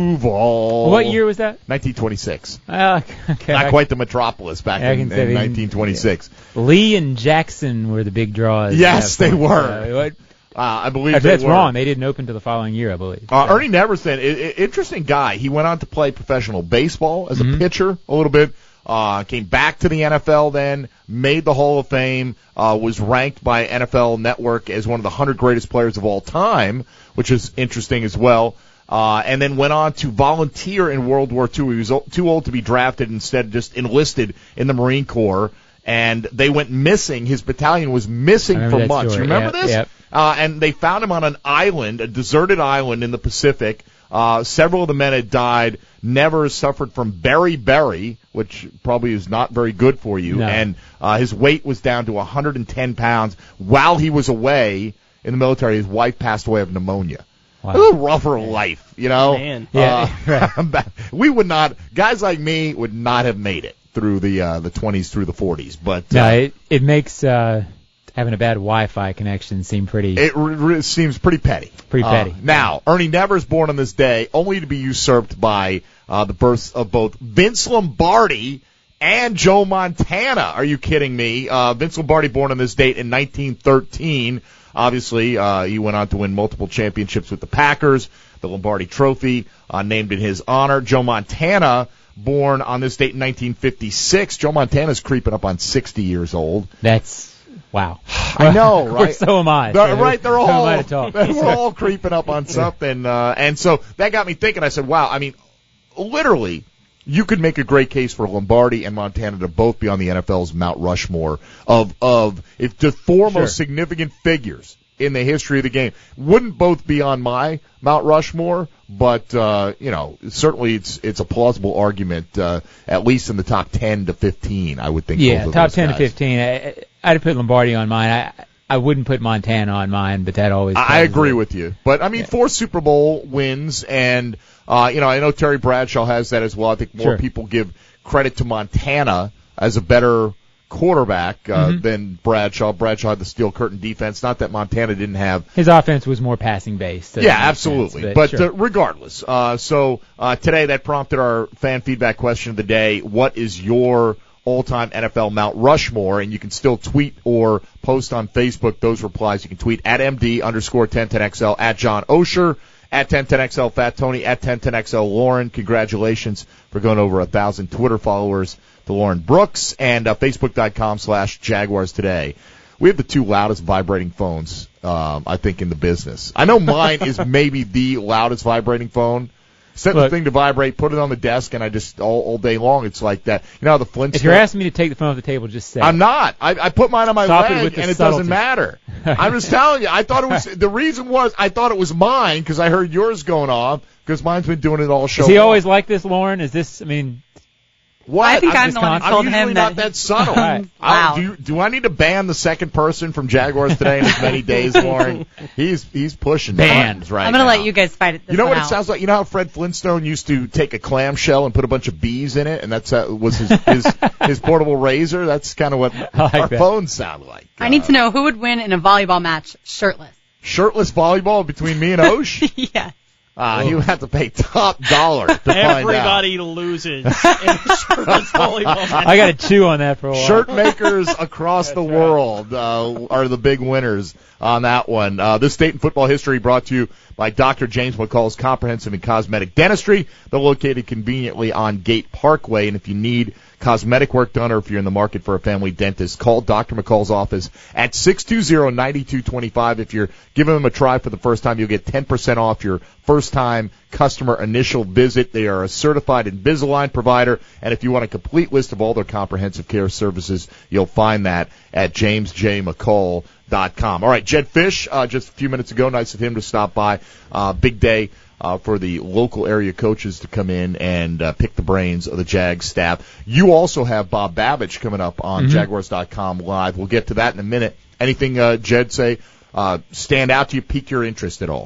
Duval.
What year was that?
nineteen twenty-six.
Uh, okay.
Not quite the metropolis back in, in nineteen twenty-six.
Yeah. Lee and Jackson were the big draws.
Yes, they were.
Uh, what?
Uh, I believe
Actually,
they
that's
were.
wrong. They didn't open to the following year, I believe.
Uh, Ernie Neverson, I- I- interesting guy. He went on to play professional baseball as
Mm-hmm.
a pitcher a little bit. Uh, came back to the N F L then, made the Hall of Fame, uh, was ranked by N F L Network as one of the one hundred greatest players of all time, which is interesting as well. Uh, and then went on to volunteer in World War Two. He was o- too old to be drafted, instead just enlisted in the Marine Corps. And they went missing. His battalion was missing
I
for
remember that
months.
story.
You remember
Yep,
this?
yep.
Uh, and they found him on an island, a deserted island in the Pacific. Uh, several of the men had died. Never suffered from beriberi, which probably is not very good for you.
No.
And uh, his weight was down to one hundred ten pounds. While he was away in the military, his wife passed away of pneumonia.
Wow.
A little rougher life, you know?
Man.
Yeah,
Uh, we would not, guys like me would not have made it through the uh, the twenties through the forties. But uh,
No, it, it makes uh, having a bad Wi-Fi connection seem pretty
It re- re- seems pretty petty.
pretty
Uh,
petty.
now, Ernie Nevers born on this day, only to be usurped by uh, the births of both Vince Lombardi and Joe Montana. Are you kidding me? Uh, Vince Lombardi born on this date in nineteen thirteen. Obviously, uh, he went on to win multiple championships with the Packers, the Lombardi Trophy, uh, named in his honor. Joe Montana, born on this date in nineteen fifty-six. Joe Montana's creeping up on sixty years old.
That's wow.
I know,
Of course,
right?
so am I.
They're,
So
right, they're
who am
all
I to talk?
we're all creeping up on something, uh, and so that got me thinking. I said, "Wow, I mean, literally, you could make a great case for Lombardi and Montana to both be on the N F L's Mount Rushmore of of if the four
Sure.
most significant figures in the history of the game. Wouldn't both be on my Mount Rushmore, but uh, you know, certainly it's it's a plausible argument, uh, at least in the top ten to fifteen. I would think.
Yeah,
both of
top
those
ten
guys.
to fifteen. I, I'd put Lombardi on mine. I I wouldn't put Montana on mine, but that always.
I
causes
agree
it.
with you, but I mean,
Yeah.
four Super Bowl wins, and uh, you know, I know Terry Bradshaw has that as well. I think more
Sure.
people give credit to Montana as a better quarterback uh,
Mhm.
than Bradshaw. Bradshaw had the steel curtain defense. Not that Montana didn't have.
His offense was more passing based.
Yeah, absolutely. But,
but sure.
uh, regardless, uh, so uh, today that prompted our fan feedback question of the day. What is your all-time N F L Mount Rushmore? And you can still tweet or post on Facebook those replies. You can tweet at M D underscore ten ten X L, at John Osher, at ten ten X L Fat Tony, at ten ten X L Lauren. Congratulations for going over a thousand Twitter followers to Lauren Brooks, and uh, Facebook.com slash Jaguars Today. We have the two loudest vibrating phones, um, I think, in the business. I know mine is maybe the loudest vibrating phone. Set
Look,
the thing to vibrate, put it on the desk, and I just, all, all day long, it's like that. You know how the Flintstones...
If you're asking me to take the phone off the table, just say
I'm
it.
not. I, I put mine on my
Stop it
leg,
with the
and it
subtlety.
doesn't matter. I'm just telling you. I thought it was... The reason was, I thought it was mine, because I heard yours going off, because mine's been doing it all show
Is he
long.
always like this, Lauren? Is this? I mean,
What?
I think I'm,
just
the one who
con-
told
I'm usually
him
not
that.
that subtle.
Right.
I-
Wow.
do, you, do I need to ban the second person from Jaguars Today in as many days, Lauren? He's he's pushing
Banned.
buttons right
I'm gonna
now.
let you guys fight it. This
You know
one
what it
out.
sounds like? You know how Fred Flintstone used to take a clamshell and put a bunch of bees in it, and that's uh, was his his, his portable razor? That's kind of what
like
our
that.
phones sound like.
I need to know who would win in a volleyball match shirtless.
Shirtless volleyball between me and Osh?
Yeah.
Uh, he would have to pay top dollar to find out.
Everybody loses in a shirtless volleyball match.
I got to chew on that for a while.
Shirt makers across the world uh, are the big winners on that one. Uh, this State and Football History brought to you by Doctor James McCall's Comprehensive and Cosmetic Dentistry. They're located conveniently on Gate Parkway, and if you need cosmetic work done or if you're in the market for a family dentist, call Doctor McCall's office at six two zero, nine two two five. If you're giving them a try for the first time, you'll get ten percent off your first-time customer initial visit. They are a certified Invisalign provider, and if you want a complete list of all their comprehensive care services, you'll find that at james j mccall dot com. All right, Jed Fish, uh, just a few minutes ago, nice of him to stop by. Uh, big day uh, for the local area coaches to come in and uh, pick the brains of the Jags staff. You also have Bob Babbage coming up on
Mhm.
Jaguars dot com Live. We'll get to that in a minute. Anything, uh, Jed, say, uh, stand out to you, pique your interest at all?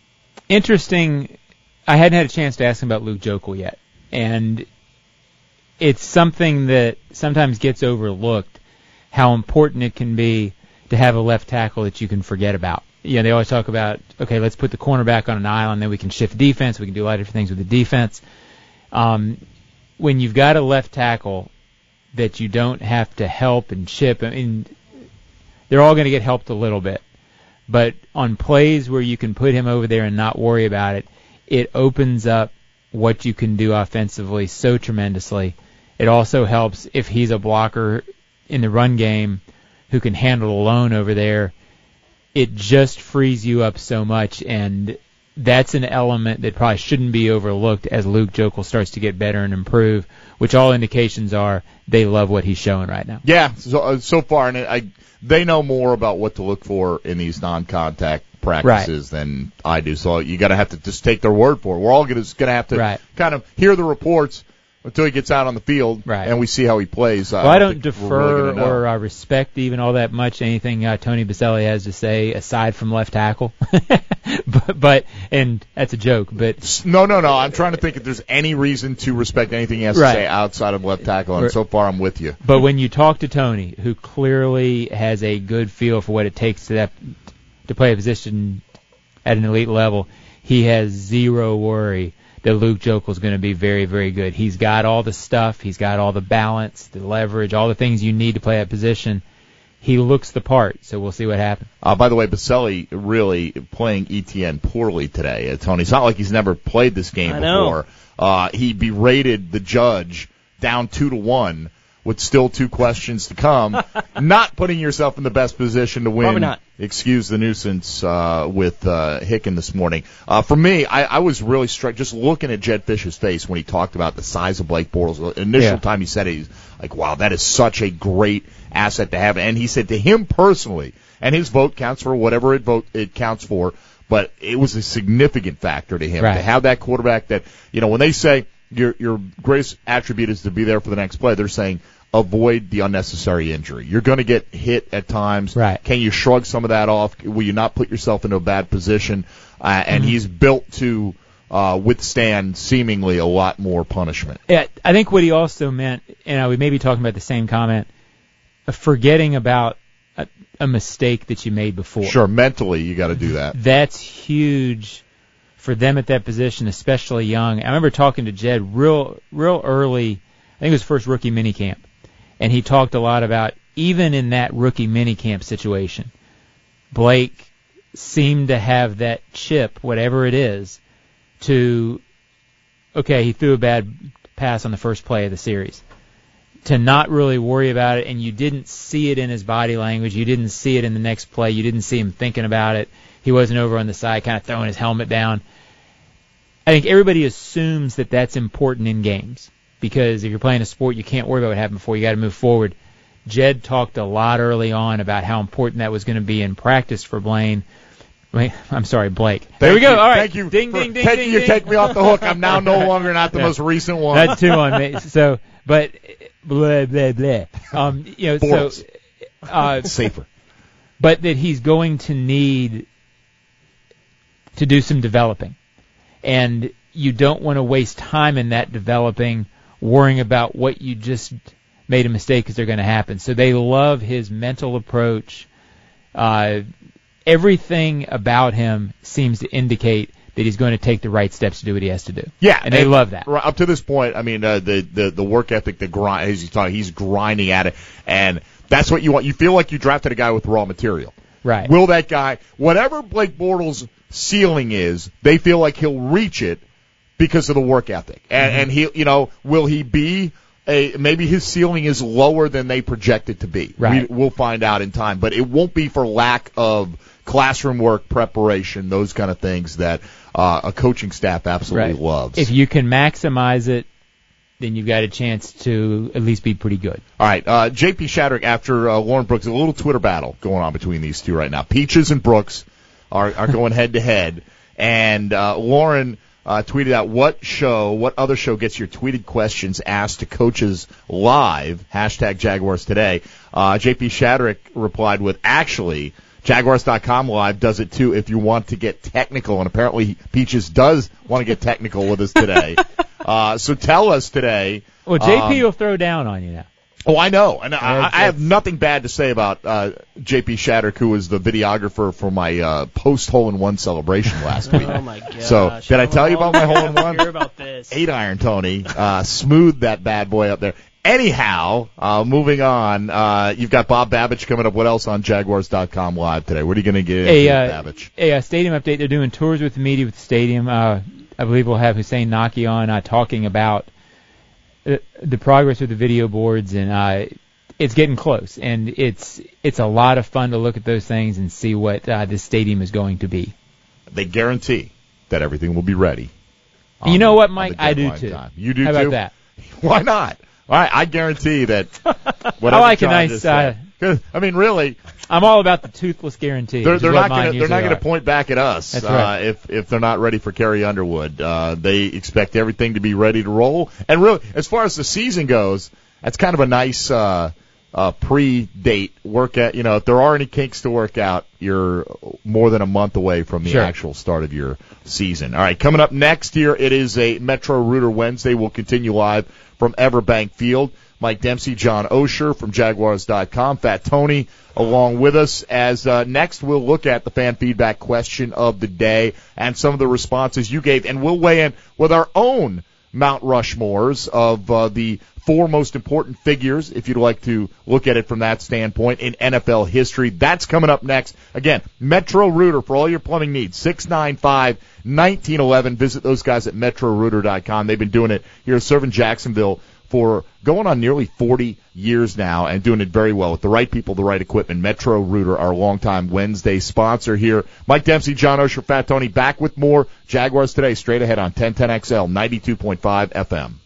Interesting. I hadn't had a chance to ask him about Luke Jokel yet, and it's something that sometimes gets overlooked. how important it can be to have a left tackle that you can forget about. You know, they always talk about, okay, let's put the cornerback on an island, then we can shift defense, we can do a lot of different things with the defense. Um, when you've got a left tackle that you don't have to help and chip, I mean, they're all going to get helped a little bit. But on plays where you can put him over there and not worry about it, it opens up what you can do offensively so tremendously. It also helps if he's a blocker in the run game who can handle alone over there. It just frees you up so much, and that's an element that probably shouldn't be overlooked as Luke Joeckel starts to get better and improve, which all indications are they love what he's showing right now.
Yeah, so, uh, so far, and I, they know more about what to look for in these non-contact practices right. than I do, so you got to have to just take their word for it. We're all going to have to right. kind of hear the reports until he gets out on the field,
right.
and we see how he plays.
Well, I, I don't defer really or uh, respect even all that much anything uh, Tony Boselli has to say aside from left tackle. but, but and that's a joke. But
no, no, no. I'm trying to think if there's any reason to respect anything he has
right.
to say outside of left tackle, and so far I'm with you.
But when you talk to Tony, who clearly has a good feel for what it takes to that, to play a position at an elite level, he has zero worry that Luke Joeckel is going to be very, very good. He's got all the stuff. He's got all the balance, the leverage, all the things you need to play that position. He looks the part, so we'll see what happens.
Uh, by the way, Boselli really playing Etienne poorly today, uh, Tony. It's not like he's never played this game
I know.
before. Uh, he berated the judge down two to one with still two questions to come, not putting yourself in the best position to win.
Probably not.
Excuse the nuisance uh, with uh, Hicken this morning. Uh, for me, I, I was really struck just looking at Jed Fish's face when he talked about the size of Blake Bortles. The initial
yeah.
time he said it, he's like, wow, that is such a great asset to have. And he said to him personally, and his vote counts for whatever it vote it counts for, but it was a significant factor to him
right.
to have that quarterback that, you know, when they say your your greatest attribute is to be there for the next play, they're saying avoid the unnecessary injury. You're going to get hit at times.
Right.
Can you shrug some of that off? Will you not put yourself into a bad position? Uh, and
mm-hmm. he's
built to uh, withstand seemingly a lot more punishment.
Yeah, I think what he also meant, and we may be talking about the same comment, uh, forgetting about a, a mistake that you made before.
Sure, mentally you got to do that.
That's huge for them at that position, especially young. I remember talking to Jed real, real early. I think it was first rookie minicamp. And he talked a lot about, even in that rookie minicamp situation, Blake seemed to have that chip, whatever it is, to, okay, he threw a bad pass on the first play of the series, to not really worry about it, and you didn't see it in his body language, you didn't see it in the next play, you didn't see him thinking about it, he wasn't over on the side kind of throwing his helmet down. I think everybody assumes that that's important in games. Because if you're playing a sport, you can't worry about what happened before. You got to move forward. Jed talked a lot early on about how important that was going to be in practice for Blaine. Wait, I'm sorry, Blake.
Thank
there we go.
You,
All right.
Thank you.
Ding, ding, ding,
taking
ding,
you
ding.
take me off the hook. I'm now no longer not the yeah. most recent one.
That's two on me. So, but blah blah blah. Um, you know,
Bortles.
so uh,
safer.
But that he's going to need to do some developing, and you don't want to waste time in that developing, worrying about what you just made a mistake because they're going to happen. So they love his mental approach. Uh, everything about him seems to indicate that he's going to take the right steps to do what he has to do.
Yeah,
and they and love that.
Up to this point, I mean, uh, the, the the work ethic, the grind, as he's talking, he's grinding at it, and that's what you want. You feel like you drafted a guy with raw material.
Right.
Will that guy, whatever Blake Bortles' ceiling is, they feel like he'll reach it because of the work ethic. And, mm-hmm. and he, you know, will he be a, maybe his ceiling is lower than they project it to be.
Right.
We, we'll find out in time, but it won't be for lack of classroom work, preparation, those kind of things that uh, a coaching staff absolutely
right.
loves.
If you can maximize it, then you've got a chance to at least be pretty good.
All right, uh, J P Shadrick after uh, Lauren Brooks, a little Twitter battle going on between these two right now. Peaches and Brooks are, are going head to head, and uh, Lauren Uh, tweeted out, what show, what other show gets your tweeted questions asked to coaches live? Hashtag Jaguars Today. Uh, J P Shadrick replied with, actually, Jaguars dot com Live does it too if you want to get technical. And apparently Peaches does want to get technical with us today. uh, so tell us today.
Well, J P
um,
will throw down on you now.
Oh, I know, and I,
That's-
I have nothing bad to say about uh, J P Shattuck, who was the videographer for my uh, post hole in one celebration last week.
Oh my gosh.
So, did I tell you about my hole in one?
Hear about this.
Eight iron, Tony. Uh, smoothed that bad boy up there. Anyhow, uh, moving on, uh, you've got Bob Babich coming up. What else on Jaguars dot com live today? What are you going to get
A,
into,
uh,
Babich?
a, uh stadium update. They're doing tours with the media with the stadium. Uh, I believe we'll have Hussein Naki on uh, talking about the, the progress with the video boards, and uh, it's getting close. And it's it's a lot of fun to look at those things and see what uh, this stadium is going to be.
They guarantee that everything will be ready. on
You know
the-
what,
on
Mike?
the
I do
deadline
too.
time. You do
How
too?
about that?
Why not? All right, I guarantee that.
I like a
John
nice.
just said.
Uh,
'Cause, I mean, really,
I'm all about the toothless guarantee.
they're,
which is
they're
what
not
mine
going to they're
usually
not going
are.
to point back at us
That's
uh,
right.
if if they're not ready for Carrie Underwood. Uh, they expect everything to be ready to roll. And really, as far as the season goes, that's kind of a nice uh, uh, pre-date work at. You know, if there are any kinks to work out, you're more than a month away from the
Sure.
actual start of your season. All right, coming up next year, it is a Metro Rooter Wednesday. We'll continue live from Everbank Field. Mike Dempsey, John Osher from Jaguars dot com, Fat Tony along with us. As uh, next we'll look at the fan feedback question of the day and some of the responses you gave, and we'll weigh in with our own Mount Rushmores of uh, the four most important figures, if you'd like to look at it from that standpoint, in N F L history. That's coming up next. Again, Metro Rooter for all your plumbing needs, six nine five, one nine one one. Visit those guys at Metro Rooter dot com. They've been doing it here serving Jacksonville for going on nearly forty years now and doing it very well with the right people, the right equipment. Metro Rooter, our longtime Wednesday sponsor here. Mike Dempsey, John Osher, Fat Tony, back with more Jaguars Today, straight ahead on ten ten X L, ninety-two point five F M.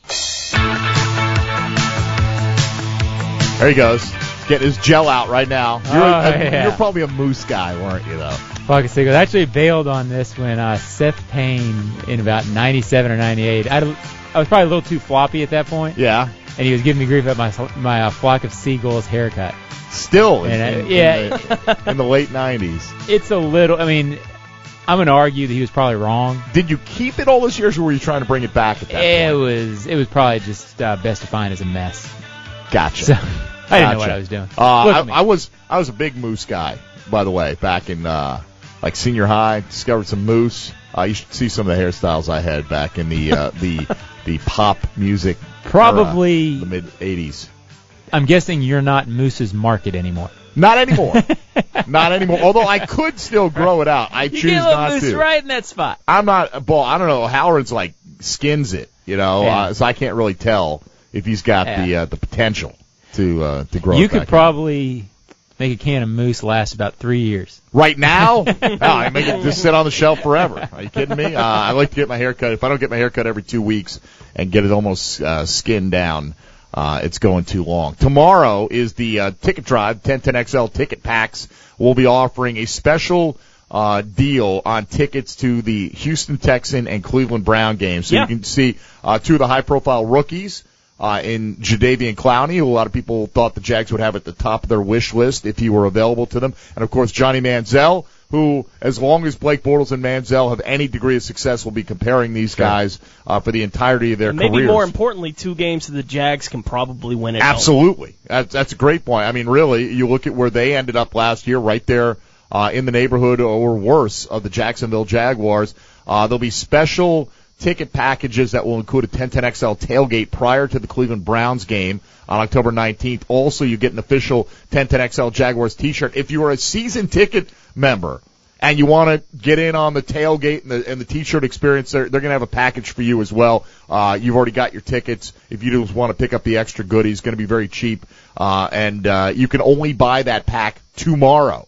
There he goes. Getting his gel out right now. You're,
Oh,
a,
yeah.
you're probably a Moose guy, weren't you, though?
Fuck it, I actually bailed on this when uh, Seth Payne in about ninety-seven or ninety-eight. I, I was probably a little too floppy at that point,
Yeah.
and he was giving me grief about my my uh, Flock of Seagulls haircut.
Still in,
And, uh,
in-
yeah.
in, the, in the late nineties.
It's a little. I mean, I'm going to argue that he was probably wrong.
Did you keep it all those years, or were you trying to bring it back at that
It
point?
was it was probably just uh, best defined as a mess.
Gotcha.
So I didn't know what
Gotcha.
I was doing.
Uh,
Look
I,
at me.
I was I was a big moose guy, by the way, back in uh, like senior high. Discovered some moose. Uh, you should see some of the hairstyles I had back in the uh, the the pop music
Probably-
era, the mid eighties.
I'm guessing you're not Moose's market anymore.
Not anymore. Not anymore. Although I could still grow it out. I
You
choose
get a little
not
moose
to.
right in that spot.
I'm not. Well, I don't know. Howard's like skins it, you know,
Yeah.
uh, so I can't really tell if he's got
Yeah.
the uh, the potential to uh, to grow.
You
it
could
back in.
probably make a can of Moose last about three years.
Right now? No, I make it just sit on the shelf forever. Are you kidding me? Uh, I like to get my hair cut. If I don't get my hair cut every two weeks and get it almost uh, skinned down, uh, it's going too long. Tomorrow is the uh, ticket drive, ten ten X L ticket packs. We'll be offering a special uh, deal on tickets to the Houston Texan and Cleveland Brown games. So
Yeah.
you can see uh, two of the high-profile rookies. Uh, in Jadeveon Clowney, who a lot of people thought the Jags would have at the top of their wish list if he were available to them. And, of course, Johnny Manziel, who, as long as Blake Bortles and Manziel have any degree of success, will be comparing these guys uh, for the entirety of their
Maybe
careers.
more importantly, two games that the Jags can probably win at home.
Absolutely. That's, that's a great point. I mean, really, you look at where they ended up last year, right there uh, in the neighborhood or worse of the Jacksonville Jaguars. Uh, there'll be special ticket packages that will include a ten ten X L tailgate prior to the Cleveland Browns game on October nineteenth. Also, you get an official ten ten X L Jaguars t-shirt. If you are a season ticket member and you want to get in on the tailgate and the, and the t-shirt experience, they're, they're going to have a package for you as well. Uh, you've already got your tickets. If you just want to pick up the extra goodies, it's going to be very cheap. Uh, and uh, you can only buy that pack tomorrow.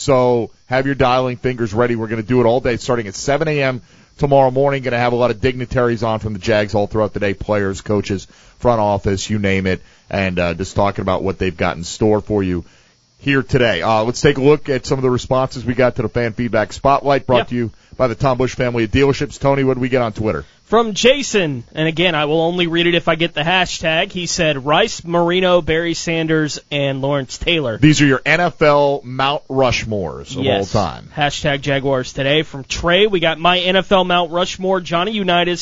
So have your dialing fingers ready. We're going to do it all day starting at seven a.m. tomorrow morning. Going to have a lot of dignitaries on from the Jags all throughout the day, players, coaches, front office, you name it, and uh, just talking about what they've got in store for you here today. Uh, let's take a look at some of the responses we got to the fan feedback spotlight brought
Yeah.
to you by the Tom Bush family of dealerships. Tony, what do we get on Twitter?
From Jason, and again, I will only read it if I get the hashtag. He said Rice, Marino, Barry Sanders, and Lawrence Taylor.
These are your N F L Mount Rushmores of
yes.
all time.
Hashtag Jaguars Today. From Trey, we got my N F L Mount Rushmore, Johnny Unitas,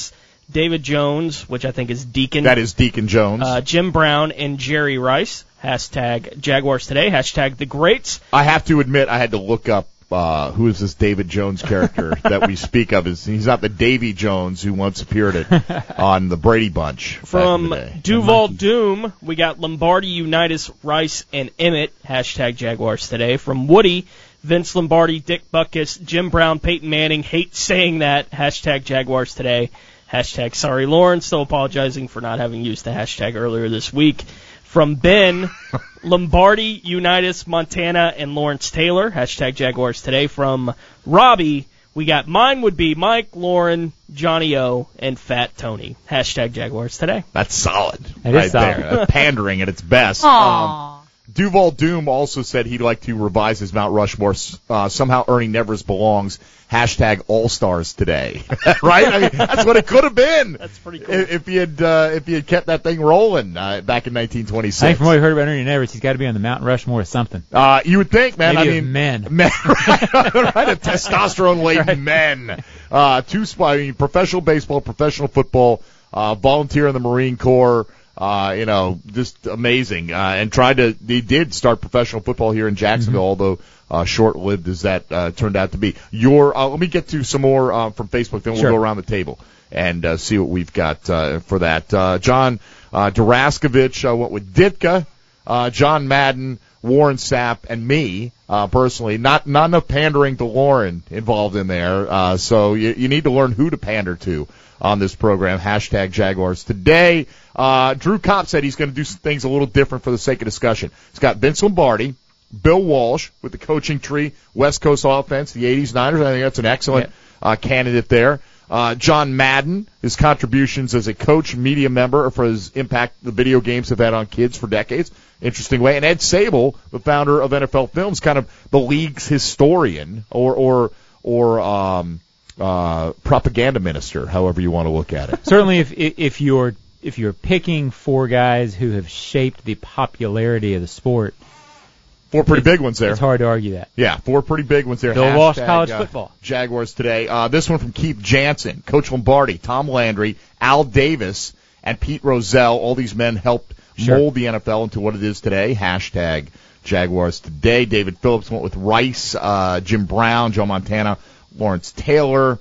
David Jones, which I think is Deacon.
That is Deacon Jones.
Uh, Jim Brown and Jerry Rice. Hashtag Jaguars Today. Hashtag The Greats.
I have to admit, I had to look up uh, who is this David Jones character that we speak of. Is He's not the Davy Jones who once appeared at, on the Brady Bunch.
From Duval Doom, we got Lombardi, Unitas, Rice, and Emmett. Hashtag Jaguars Today. From Woody, Vince Lombardi, Dick Butkus, Jim Brown, Peyton Manning. Hate saying that. Hashtag Jaguars Today. Hashtag sorry Lauren. Still apologizing for not having used the hashtag earlier this week. From Ben, Lombardi, Unitas, Montana, and Lawrence Taylor. Hashtag Jaguars Today. From Robbie, we got mine would be Mike, Lauren, Johnny O, and Fat Tony. Hashtag Jaguars Today.
That's solid.
That
right
is solid.
there. Pandering at its best.
Aww.
Um, Duval Doom also said he'd like to revise his Mount Rushmore. Uh, somehow Ernie Nevers belongs. Hashtag All-Stars Today. Right? I mean, that's what it could have been.
That's pretty cool.
If, if he had uh, if he had kept that thing rolling uh, back in nineteen twenty-six.
I think from what we heard about Ernie Nevers, he's got to be on the Mount Rushmore or something.
Uh, you would think, man.
Maybe
I mean,
men.
Men, right? right? A testosterone-laden
Right.
men. Uh, two spot. I mean, professional baseball, professional football, uh, volunteer in the Marine Corps. Uh, you know, just amazing. Uh, and tried to, he did start professional football here in Jacksonville, mm-hmm. although uh, short-lived as that uh, turned out to be. Your, uh, let me get to some more uh, from Facebook, then we'll
sure.
go around the table and uh, see what we've got uh, for that. Uh, John uh, Daraskovich uh, went with Ditka, uh, John Madden, Warren Sapp, and me uh, personally. Not not enough pandering to Lauren involved in there, uh, so you, you need to learn who to pander to on this program. Hashtag Jaguars Today. Uh, Drew Kopp said he's going to do some things a little different for the sake of discussion. He's got Vince Lombardi, Bill Walsh with the coaching tree, West Coast offense, the eighties Niners. I think that's an excellent uh, candidate there. Uh, John Madden, his contributions as a coach, media member, for his impact the video games have had on kids for decades. Interesting way. And Ed Sable, the founder of N F L Films, kind of the league's historian or or or um, uh, propaganda minister, however you want to look at it.
Certainly, if if you're if you're picking four guys who have shaped the popularity of the sport,
four pretty big ones there.
It's hard to argue that.
Yeah, four pretty big ones there.
Bill
Hashtag,
Walsh, college
uh,
football.
Jaguars Today. Uh, this one from Keith Jansen, Coach Lombardi, Tom Landry, Al Davis, and Pete Rozelle. All these men helped
Sure.
mold the N F L into what it is today. Hashtag Jaguars Today. David Phillips went with Rice, uh, Jim Brown, Joe Montana, Lawrence Taylor,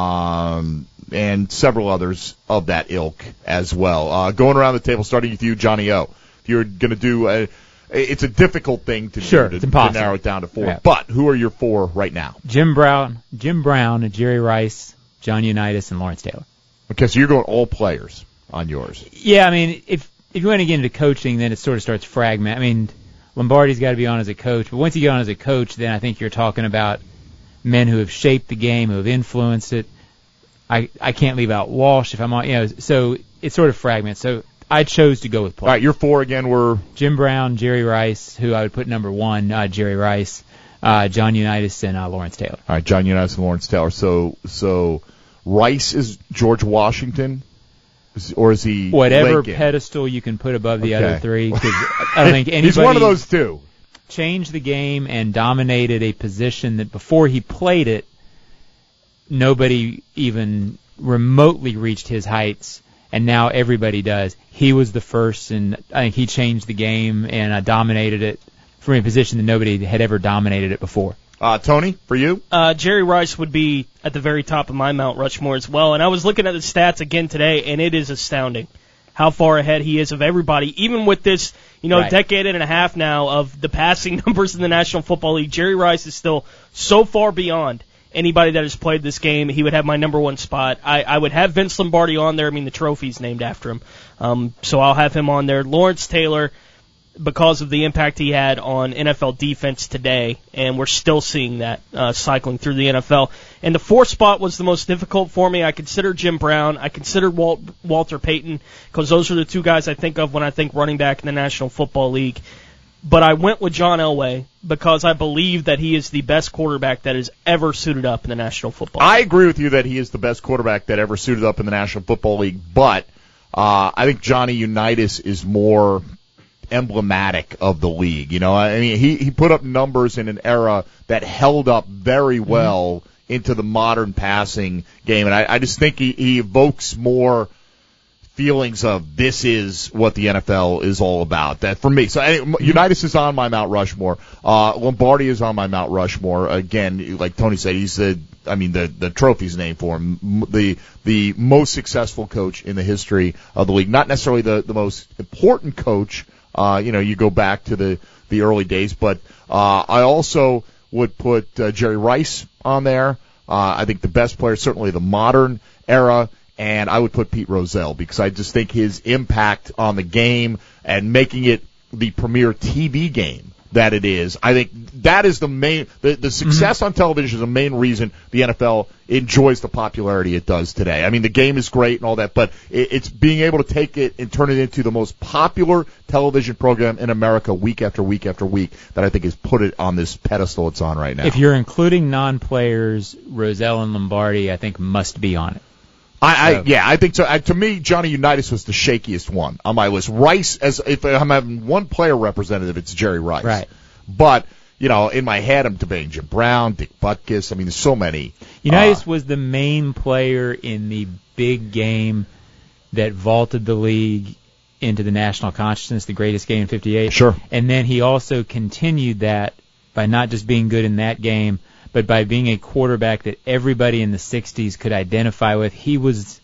um, and several others of that ilk as well. Uh, going around the table, starting with you, Johnny O. If you're going to do a, it's a difficult thing to
sure,
do
it's
to,
impossible.
to narrow it down to four.
Yeah.
But who are your four right now?
Jim Brown, Jim Brown, and Jerry Rice, John Unitas, and Lawrence Taylor.
Okay, so you're going all players on yours.
Yeah, I mean, if if you want to get into coaching, then it sort of starts fragment. I mean, Lombardi's got to be on as a coach, but once you get on as a coach, then I think you're talking about men who have shaped the game, who have influenced it. I I can't leave out Walsh if I'm on, you know, so it's sort of fragment. So I chose to go with players.
All right, your four again were
Jim Brown, Jerry Rice, who I would put number one, uh, Jerry Rice, uh, John Unitas, and uh, Lawrence Taylor.
All right, John Unitas and Lawrence Taylor. So so Rice is George Washington, is, or is he
Whatever
Lincoln?
Pedestal you can put above the
Okay.
other three, because I don't think anybody
He's one of those two.
changed the game and dominated a position that before he played it, nobody even remotely reached his heights, and now everybody does. He was the first, and I think he changed the game and uh, dominated it from a position that nobody had ever dominated it before.
Uh, Tony, for you?
Uh, Jerry Rice would be at the very top of my Mount Rushmore as well. And I was looking at the stats again today, and it is astounding how far ahead he is of everybody. Even with this, you know,
Right.
decade and a half now of the passing numbers in the National Football League, Jerry Rice is still so far beyond anybody that has played this game. He would have my number one spot. I, I would have Vince Lombardi on there. I mean, the trophy's named after him. Um, so I'll have him on there. Lawrence Taylor, because of the impact he had on N F L defense today, and we're still seeing that uh, cycling through the N F L. And the fourth spot was the most difficult for me. I considered Jim Brown. I considered Walt, Walter Payton, because those are the two guys I think of when I think running back in the National Football League. But I went with John Elway because I believe that he is the best quarterback that has ever suited up in the National Football League.
I agree with you that he is the best quarterback that ever suited up in the National Football League, but uh, I think Johnny Unitas is more emblematic of the league. You know, I mean, he, he put up numbers in an era that held up very well, mm-hmm. into the modern passing game. And I, I just think he, he evokes more feelings of this is what the N F L is all about. That for me. So anyway, Unitas is on my Mount Rushmore. Uh, Lombardi is on my Mount Rushmore. Again, like Tony said, he's the, I mean, the, the trophy's named for him. The, the most successful coach in the history of the league. Not necessarily the, the most important coach. Uh, you know, you go back to the, the early days, but, uh, I also would put, uh, Jerry Rice on there. Uh, I think the best player, certainly the modern era. And I would put Pete Rozelle because I just think his impact on the game and making it the premier T V game that it is, I think that is the main, the, the success mm-hmm. on television is the main reason the N F L enjoys the popularity it does today. I mean, the game is great and all that, but it, it's being able to take it and turn it into the most popular television program in America week after week after week that I think has put it on this pedestal it's on right now.
If you're including non-players, Rozelle and Lombardi, I think must be on it.
I, I yeah, I think so. I, to me, Johnny Unitas was the shakiest one on my list. Rice, as if I'm having one player representative, it's Jerry Rice.
Right.
But you know, in my head, I'm debating Jim Brown, Dick Butkus. I mean, there's so many.
Unitas
uh,
was the main player in the big game that vaulted the league into the national consciousness, the greatest game in fifty-eight.
Sure.
And then he also continued that by not just being good in that game, but by being a quarterback that everybody in the sixties could identify with. He was,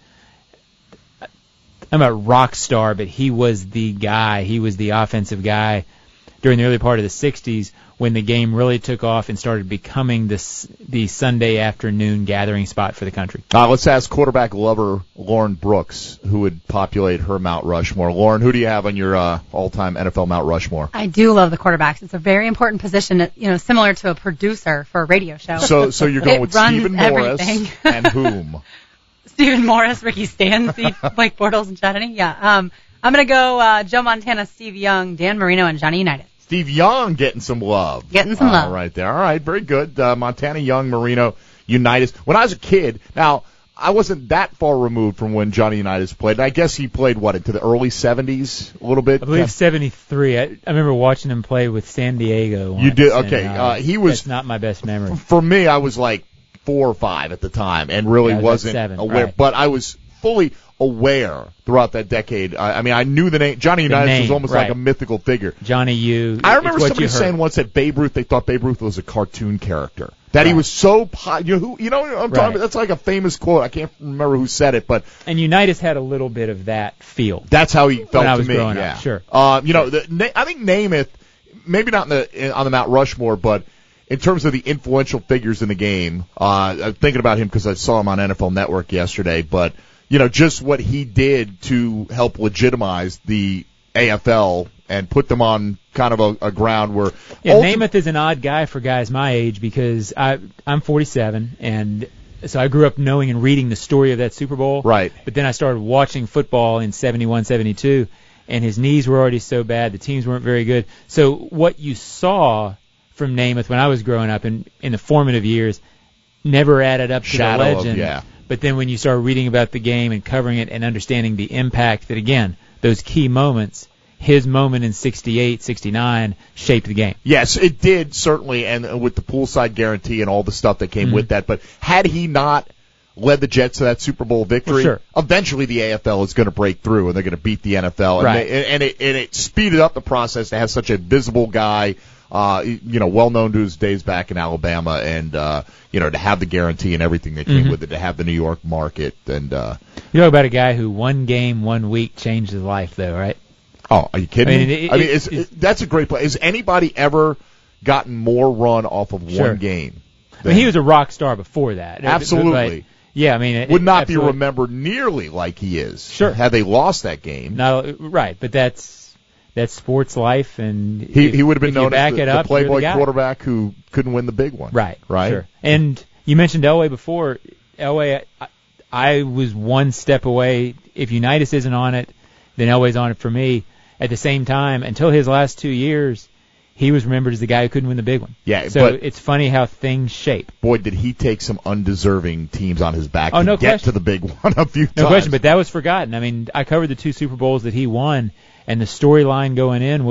I'm a rock star, but he was the guy. He was the offensive guy during the early part of the sixties when the game really took off and started becoming this, the Sunday afternoon gathering spot for the country.
Uh, let's ask quarterback lover Lauren Brooks, who would populate her Mount Rushmore. Lauren, who do you have on your uh, all-time N F L Mount Rushmore?
I do love the quarterbacks. It's a very important position, you know, similar to a producer for a radio show.
So, so you're going
it
with
runs
Stephen Morris
everything.
and whom?
Stephen Morris, Ricky Stanzi, Blake Bortles, and Chad Henne. Yeah, um, I'm going to go uh, Joe Montana, Steve Young, Dan Marino, and Johnny Unitas.
Steve Young getting some love.
Getting some
uh,
love.
Right there. All right, very good. Uh, Montana, Young, Marino, Unitas. When I was a kid, now, I wasn't that far removed from when Johnny Unitas played. I guess he played, what, into the early seventies a little bit?
I believe seventy-three. I, I remember watching him play with San Diego once.
You did? Okay.
And, uh,
uh, he was.
That's not my best memory.
For me, I was like four or five at the time and really
yeah, was
wasn't
seven,
aware.
right.
But I was fully aware throughout that decade. I, I mean, I knew the name. Johnny Unitas
name,
was almost
right.
like a mythical figure.
Johnny U.
I remember
it's what
somebody
you heard.
saying once that Babe Ruth, they thought Babe Ruth was a cartoon character. That
right.
he was so, po- you know, who, you know what I'm
right.
talking about? That's like a famous quote. I can't remember who said it, but.
And Unitas had a little bit of that feel.
That's how he felt
when I
to
was
me.
growing
yeah.
up, sure.
Uh, you know, the, Na- I think Namath, maybe not in the, in, on the Mount Rushmore, but in terms of the influential figures in the game, uh, I'm thinking about him because I saw him on N F L Network yesterday, but, you know, just what he did to help legitimize the A F L and put them on kind of a, a ground where...
Yeah,
ultim-
Namath is an odd guy for guys my age because I, I'm forty-seven, and so I grew up knowing and reading the story of that Super Bowl.
Right.
But then I started watching football in seventy-one, seventy-two, and his knees were already so bad, the teams weren't very good. So what you saw from Namath when I was growing up in, in the formative years never added up to
Shadow
the
of-
legend.
yeah.
But then when you start reading about the game and covering it and understanding the impact that, again, those key moments, his moment in sixty-eight, sixty-nine shaped the game.
Yes, it did, certainly, and with the poolside guarantee and all the stuff that came
Mm-hmm.
with that. But had he not led the Jets to that Super Bowl victory,
Well, sure.
eventually the A F L is going to break through and they're going to beat the N F L. And,
Right.
they, and, it, and it speeded up the process to have such a visible guy, uh, you know, well known to his days back in Alabama, and, uh, you know, to have the guarantee and everything that came
Mhm.
with it, to have the New York market. And, uh,
You know about a guy who one game, one week changed his life, though, right?
oh, are you kidding
I mean,
me?
it-
I mean,
it-
it's,
it's-
it, that's a great play. Has anybody ever gotten more run off of
Sure.
one game?
I mean, he was a rock star before that.
Absolutely.
But, yeah, I mean, it,
would not
absolutely.
be remembered nearly like he is.
Sure.
Had they lost that game,
No, right, but that's that's sports life, and
he
if-
he would have been
if you
known
back
as the,
it
the
up, you're
Playboy
the guy.
quarterback who couldn't win the big one.
Right,
Right.
Sure. And you mentioned Elway before. Elway, I, I was one step away. If Unitas isn't on it, then Elway's on it for me. At the same time, until his last two years, he was remembered as the guy who couldn't win the big one.
Yeah,
So
but
it's funny how things shape.
boy, did he take some undeserving teams on his back
Oh,
to
no
get
question.
to the big one a few times.
No question, but that was forgotten. I mean, I covered the two Super Bowls that he won, and the storyline going in was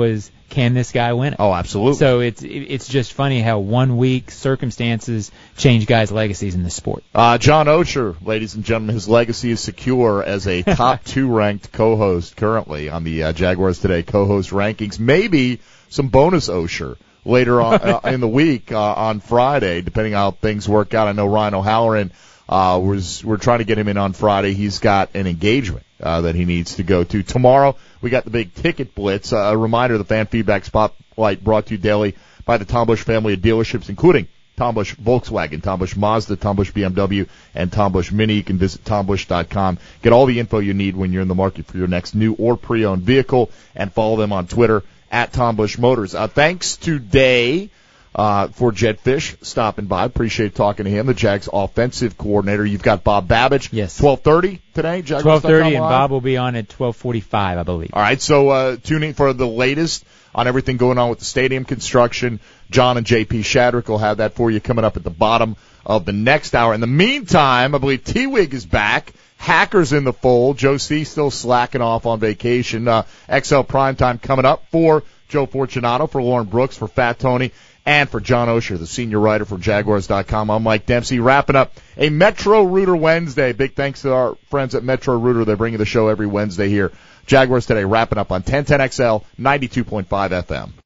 can this guy win it?
Oh, absolutely.
So it's it's just funny how one week circumstances change guys' legacies in the sport.
Uh, John Oehser, ladies and gentlemen, his legacy is secure as a top two ranked co-host currently on the uh, Jaguars Today co-host rankings. Maybe some bonus Oehser later on uh, in the week uh, on Friday, depending on how things work out. I know Ryan O'Halloran uh, was we're trying to get him in on Friday. He's got an engagement uh, that he needs to go to. Tomorrow, we got the big ticket blitz. Uh, a reminder, the Fan Feedback Spotlight brought to you daily by the Tom Busch family of dealerships, including Tom Busch Volkswagen, Tom Busch Mazda, Tom Busch B M W, and Tom Busch Mini. You can visit tom busch dot com. Get all the info you need when you're in the market for your next new or pre-owned vehicle, and follow them on Twitter at Tom Busch Motors. Uh, thanks today uh, for Jed Fish stopping by. Appreciate talking to him, the Jags offensive coordinator. You've got Bob Babbage.
Yes.
twelve thirty today.
twelve thirty, and Bob will be on at twelve forty-five, I believe.
All right, so uh, tune in for the latest on everything going on with the stadium construction. John and J P Shadrick will have that for you coming up at the bottom of the next hour. In the meantime, I believe T-Wig is back. Hackers in the fold. Joe C. still slacking off on vacation. Uh, X L Primetime coming up for Joe Fortunato, for Lauren Brooks, for Fat Tony, and for John Oehser, the senior writer for Jaguars dot com. I'm Mike Dempsey, wrapping up a Metro Rooter Wednesday. Big thanks to our friends at Metro Rooter. They're bringing the show every Wednesday here. Jaguars Today, wrapping up on ten ten X L, ninety-two point five F M.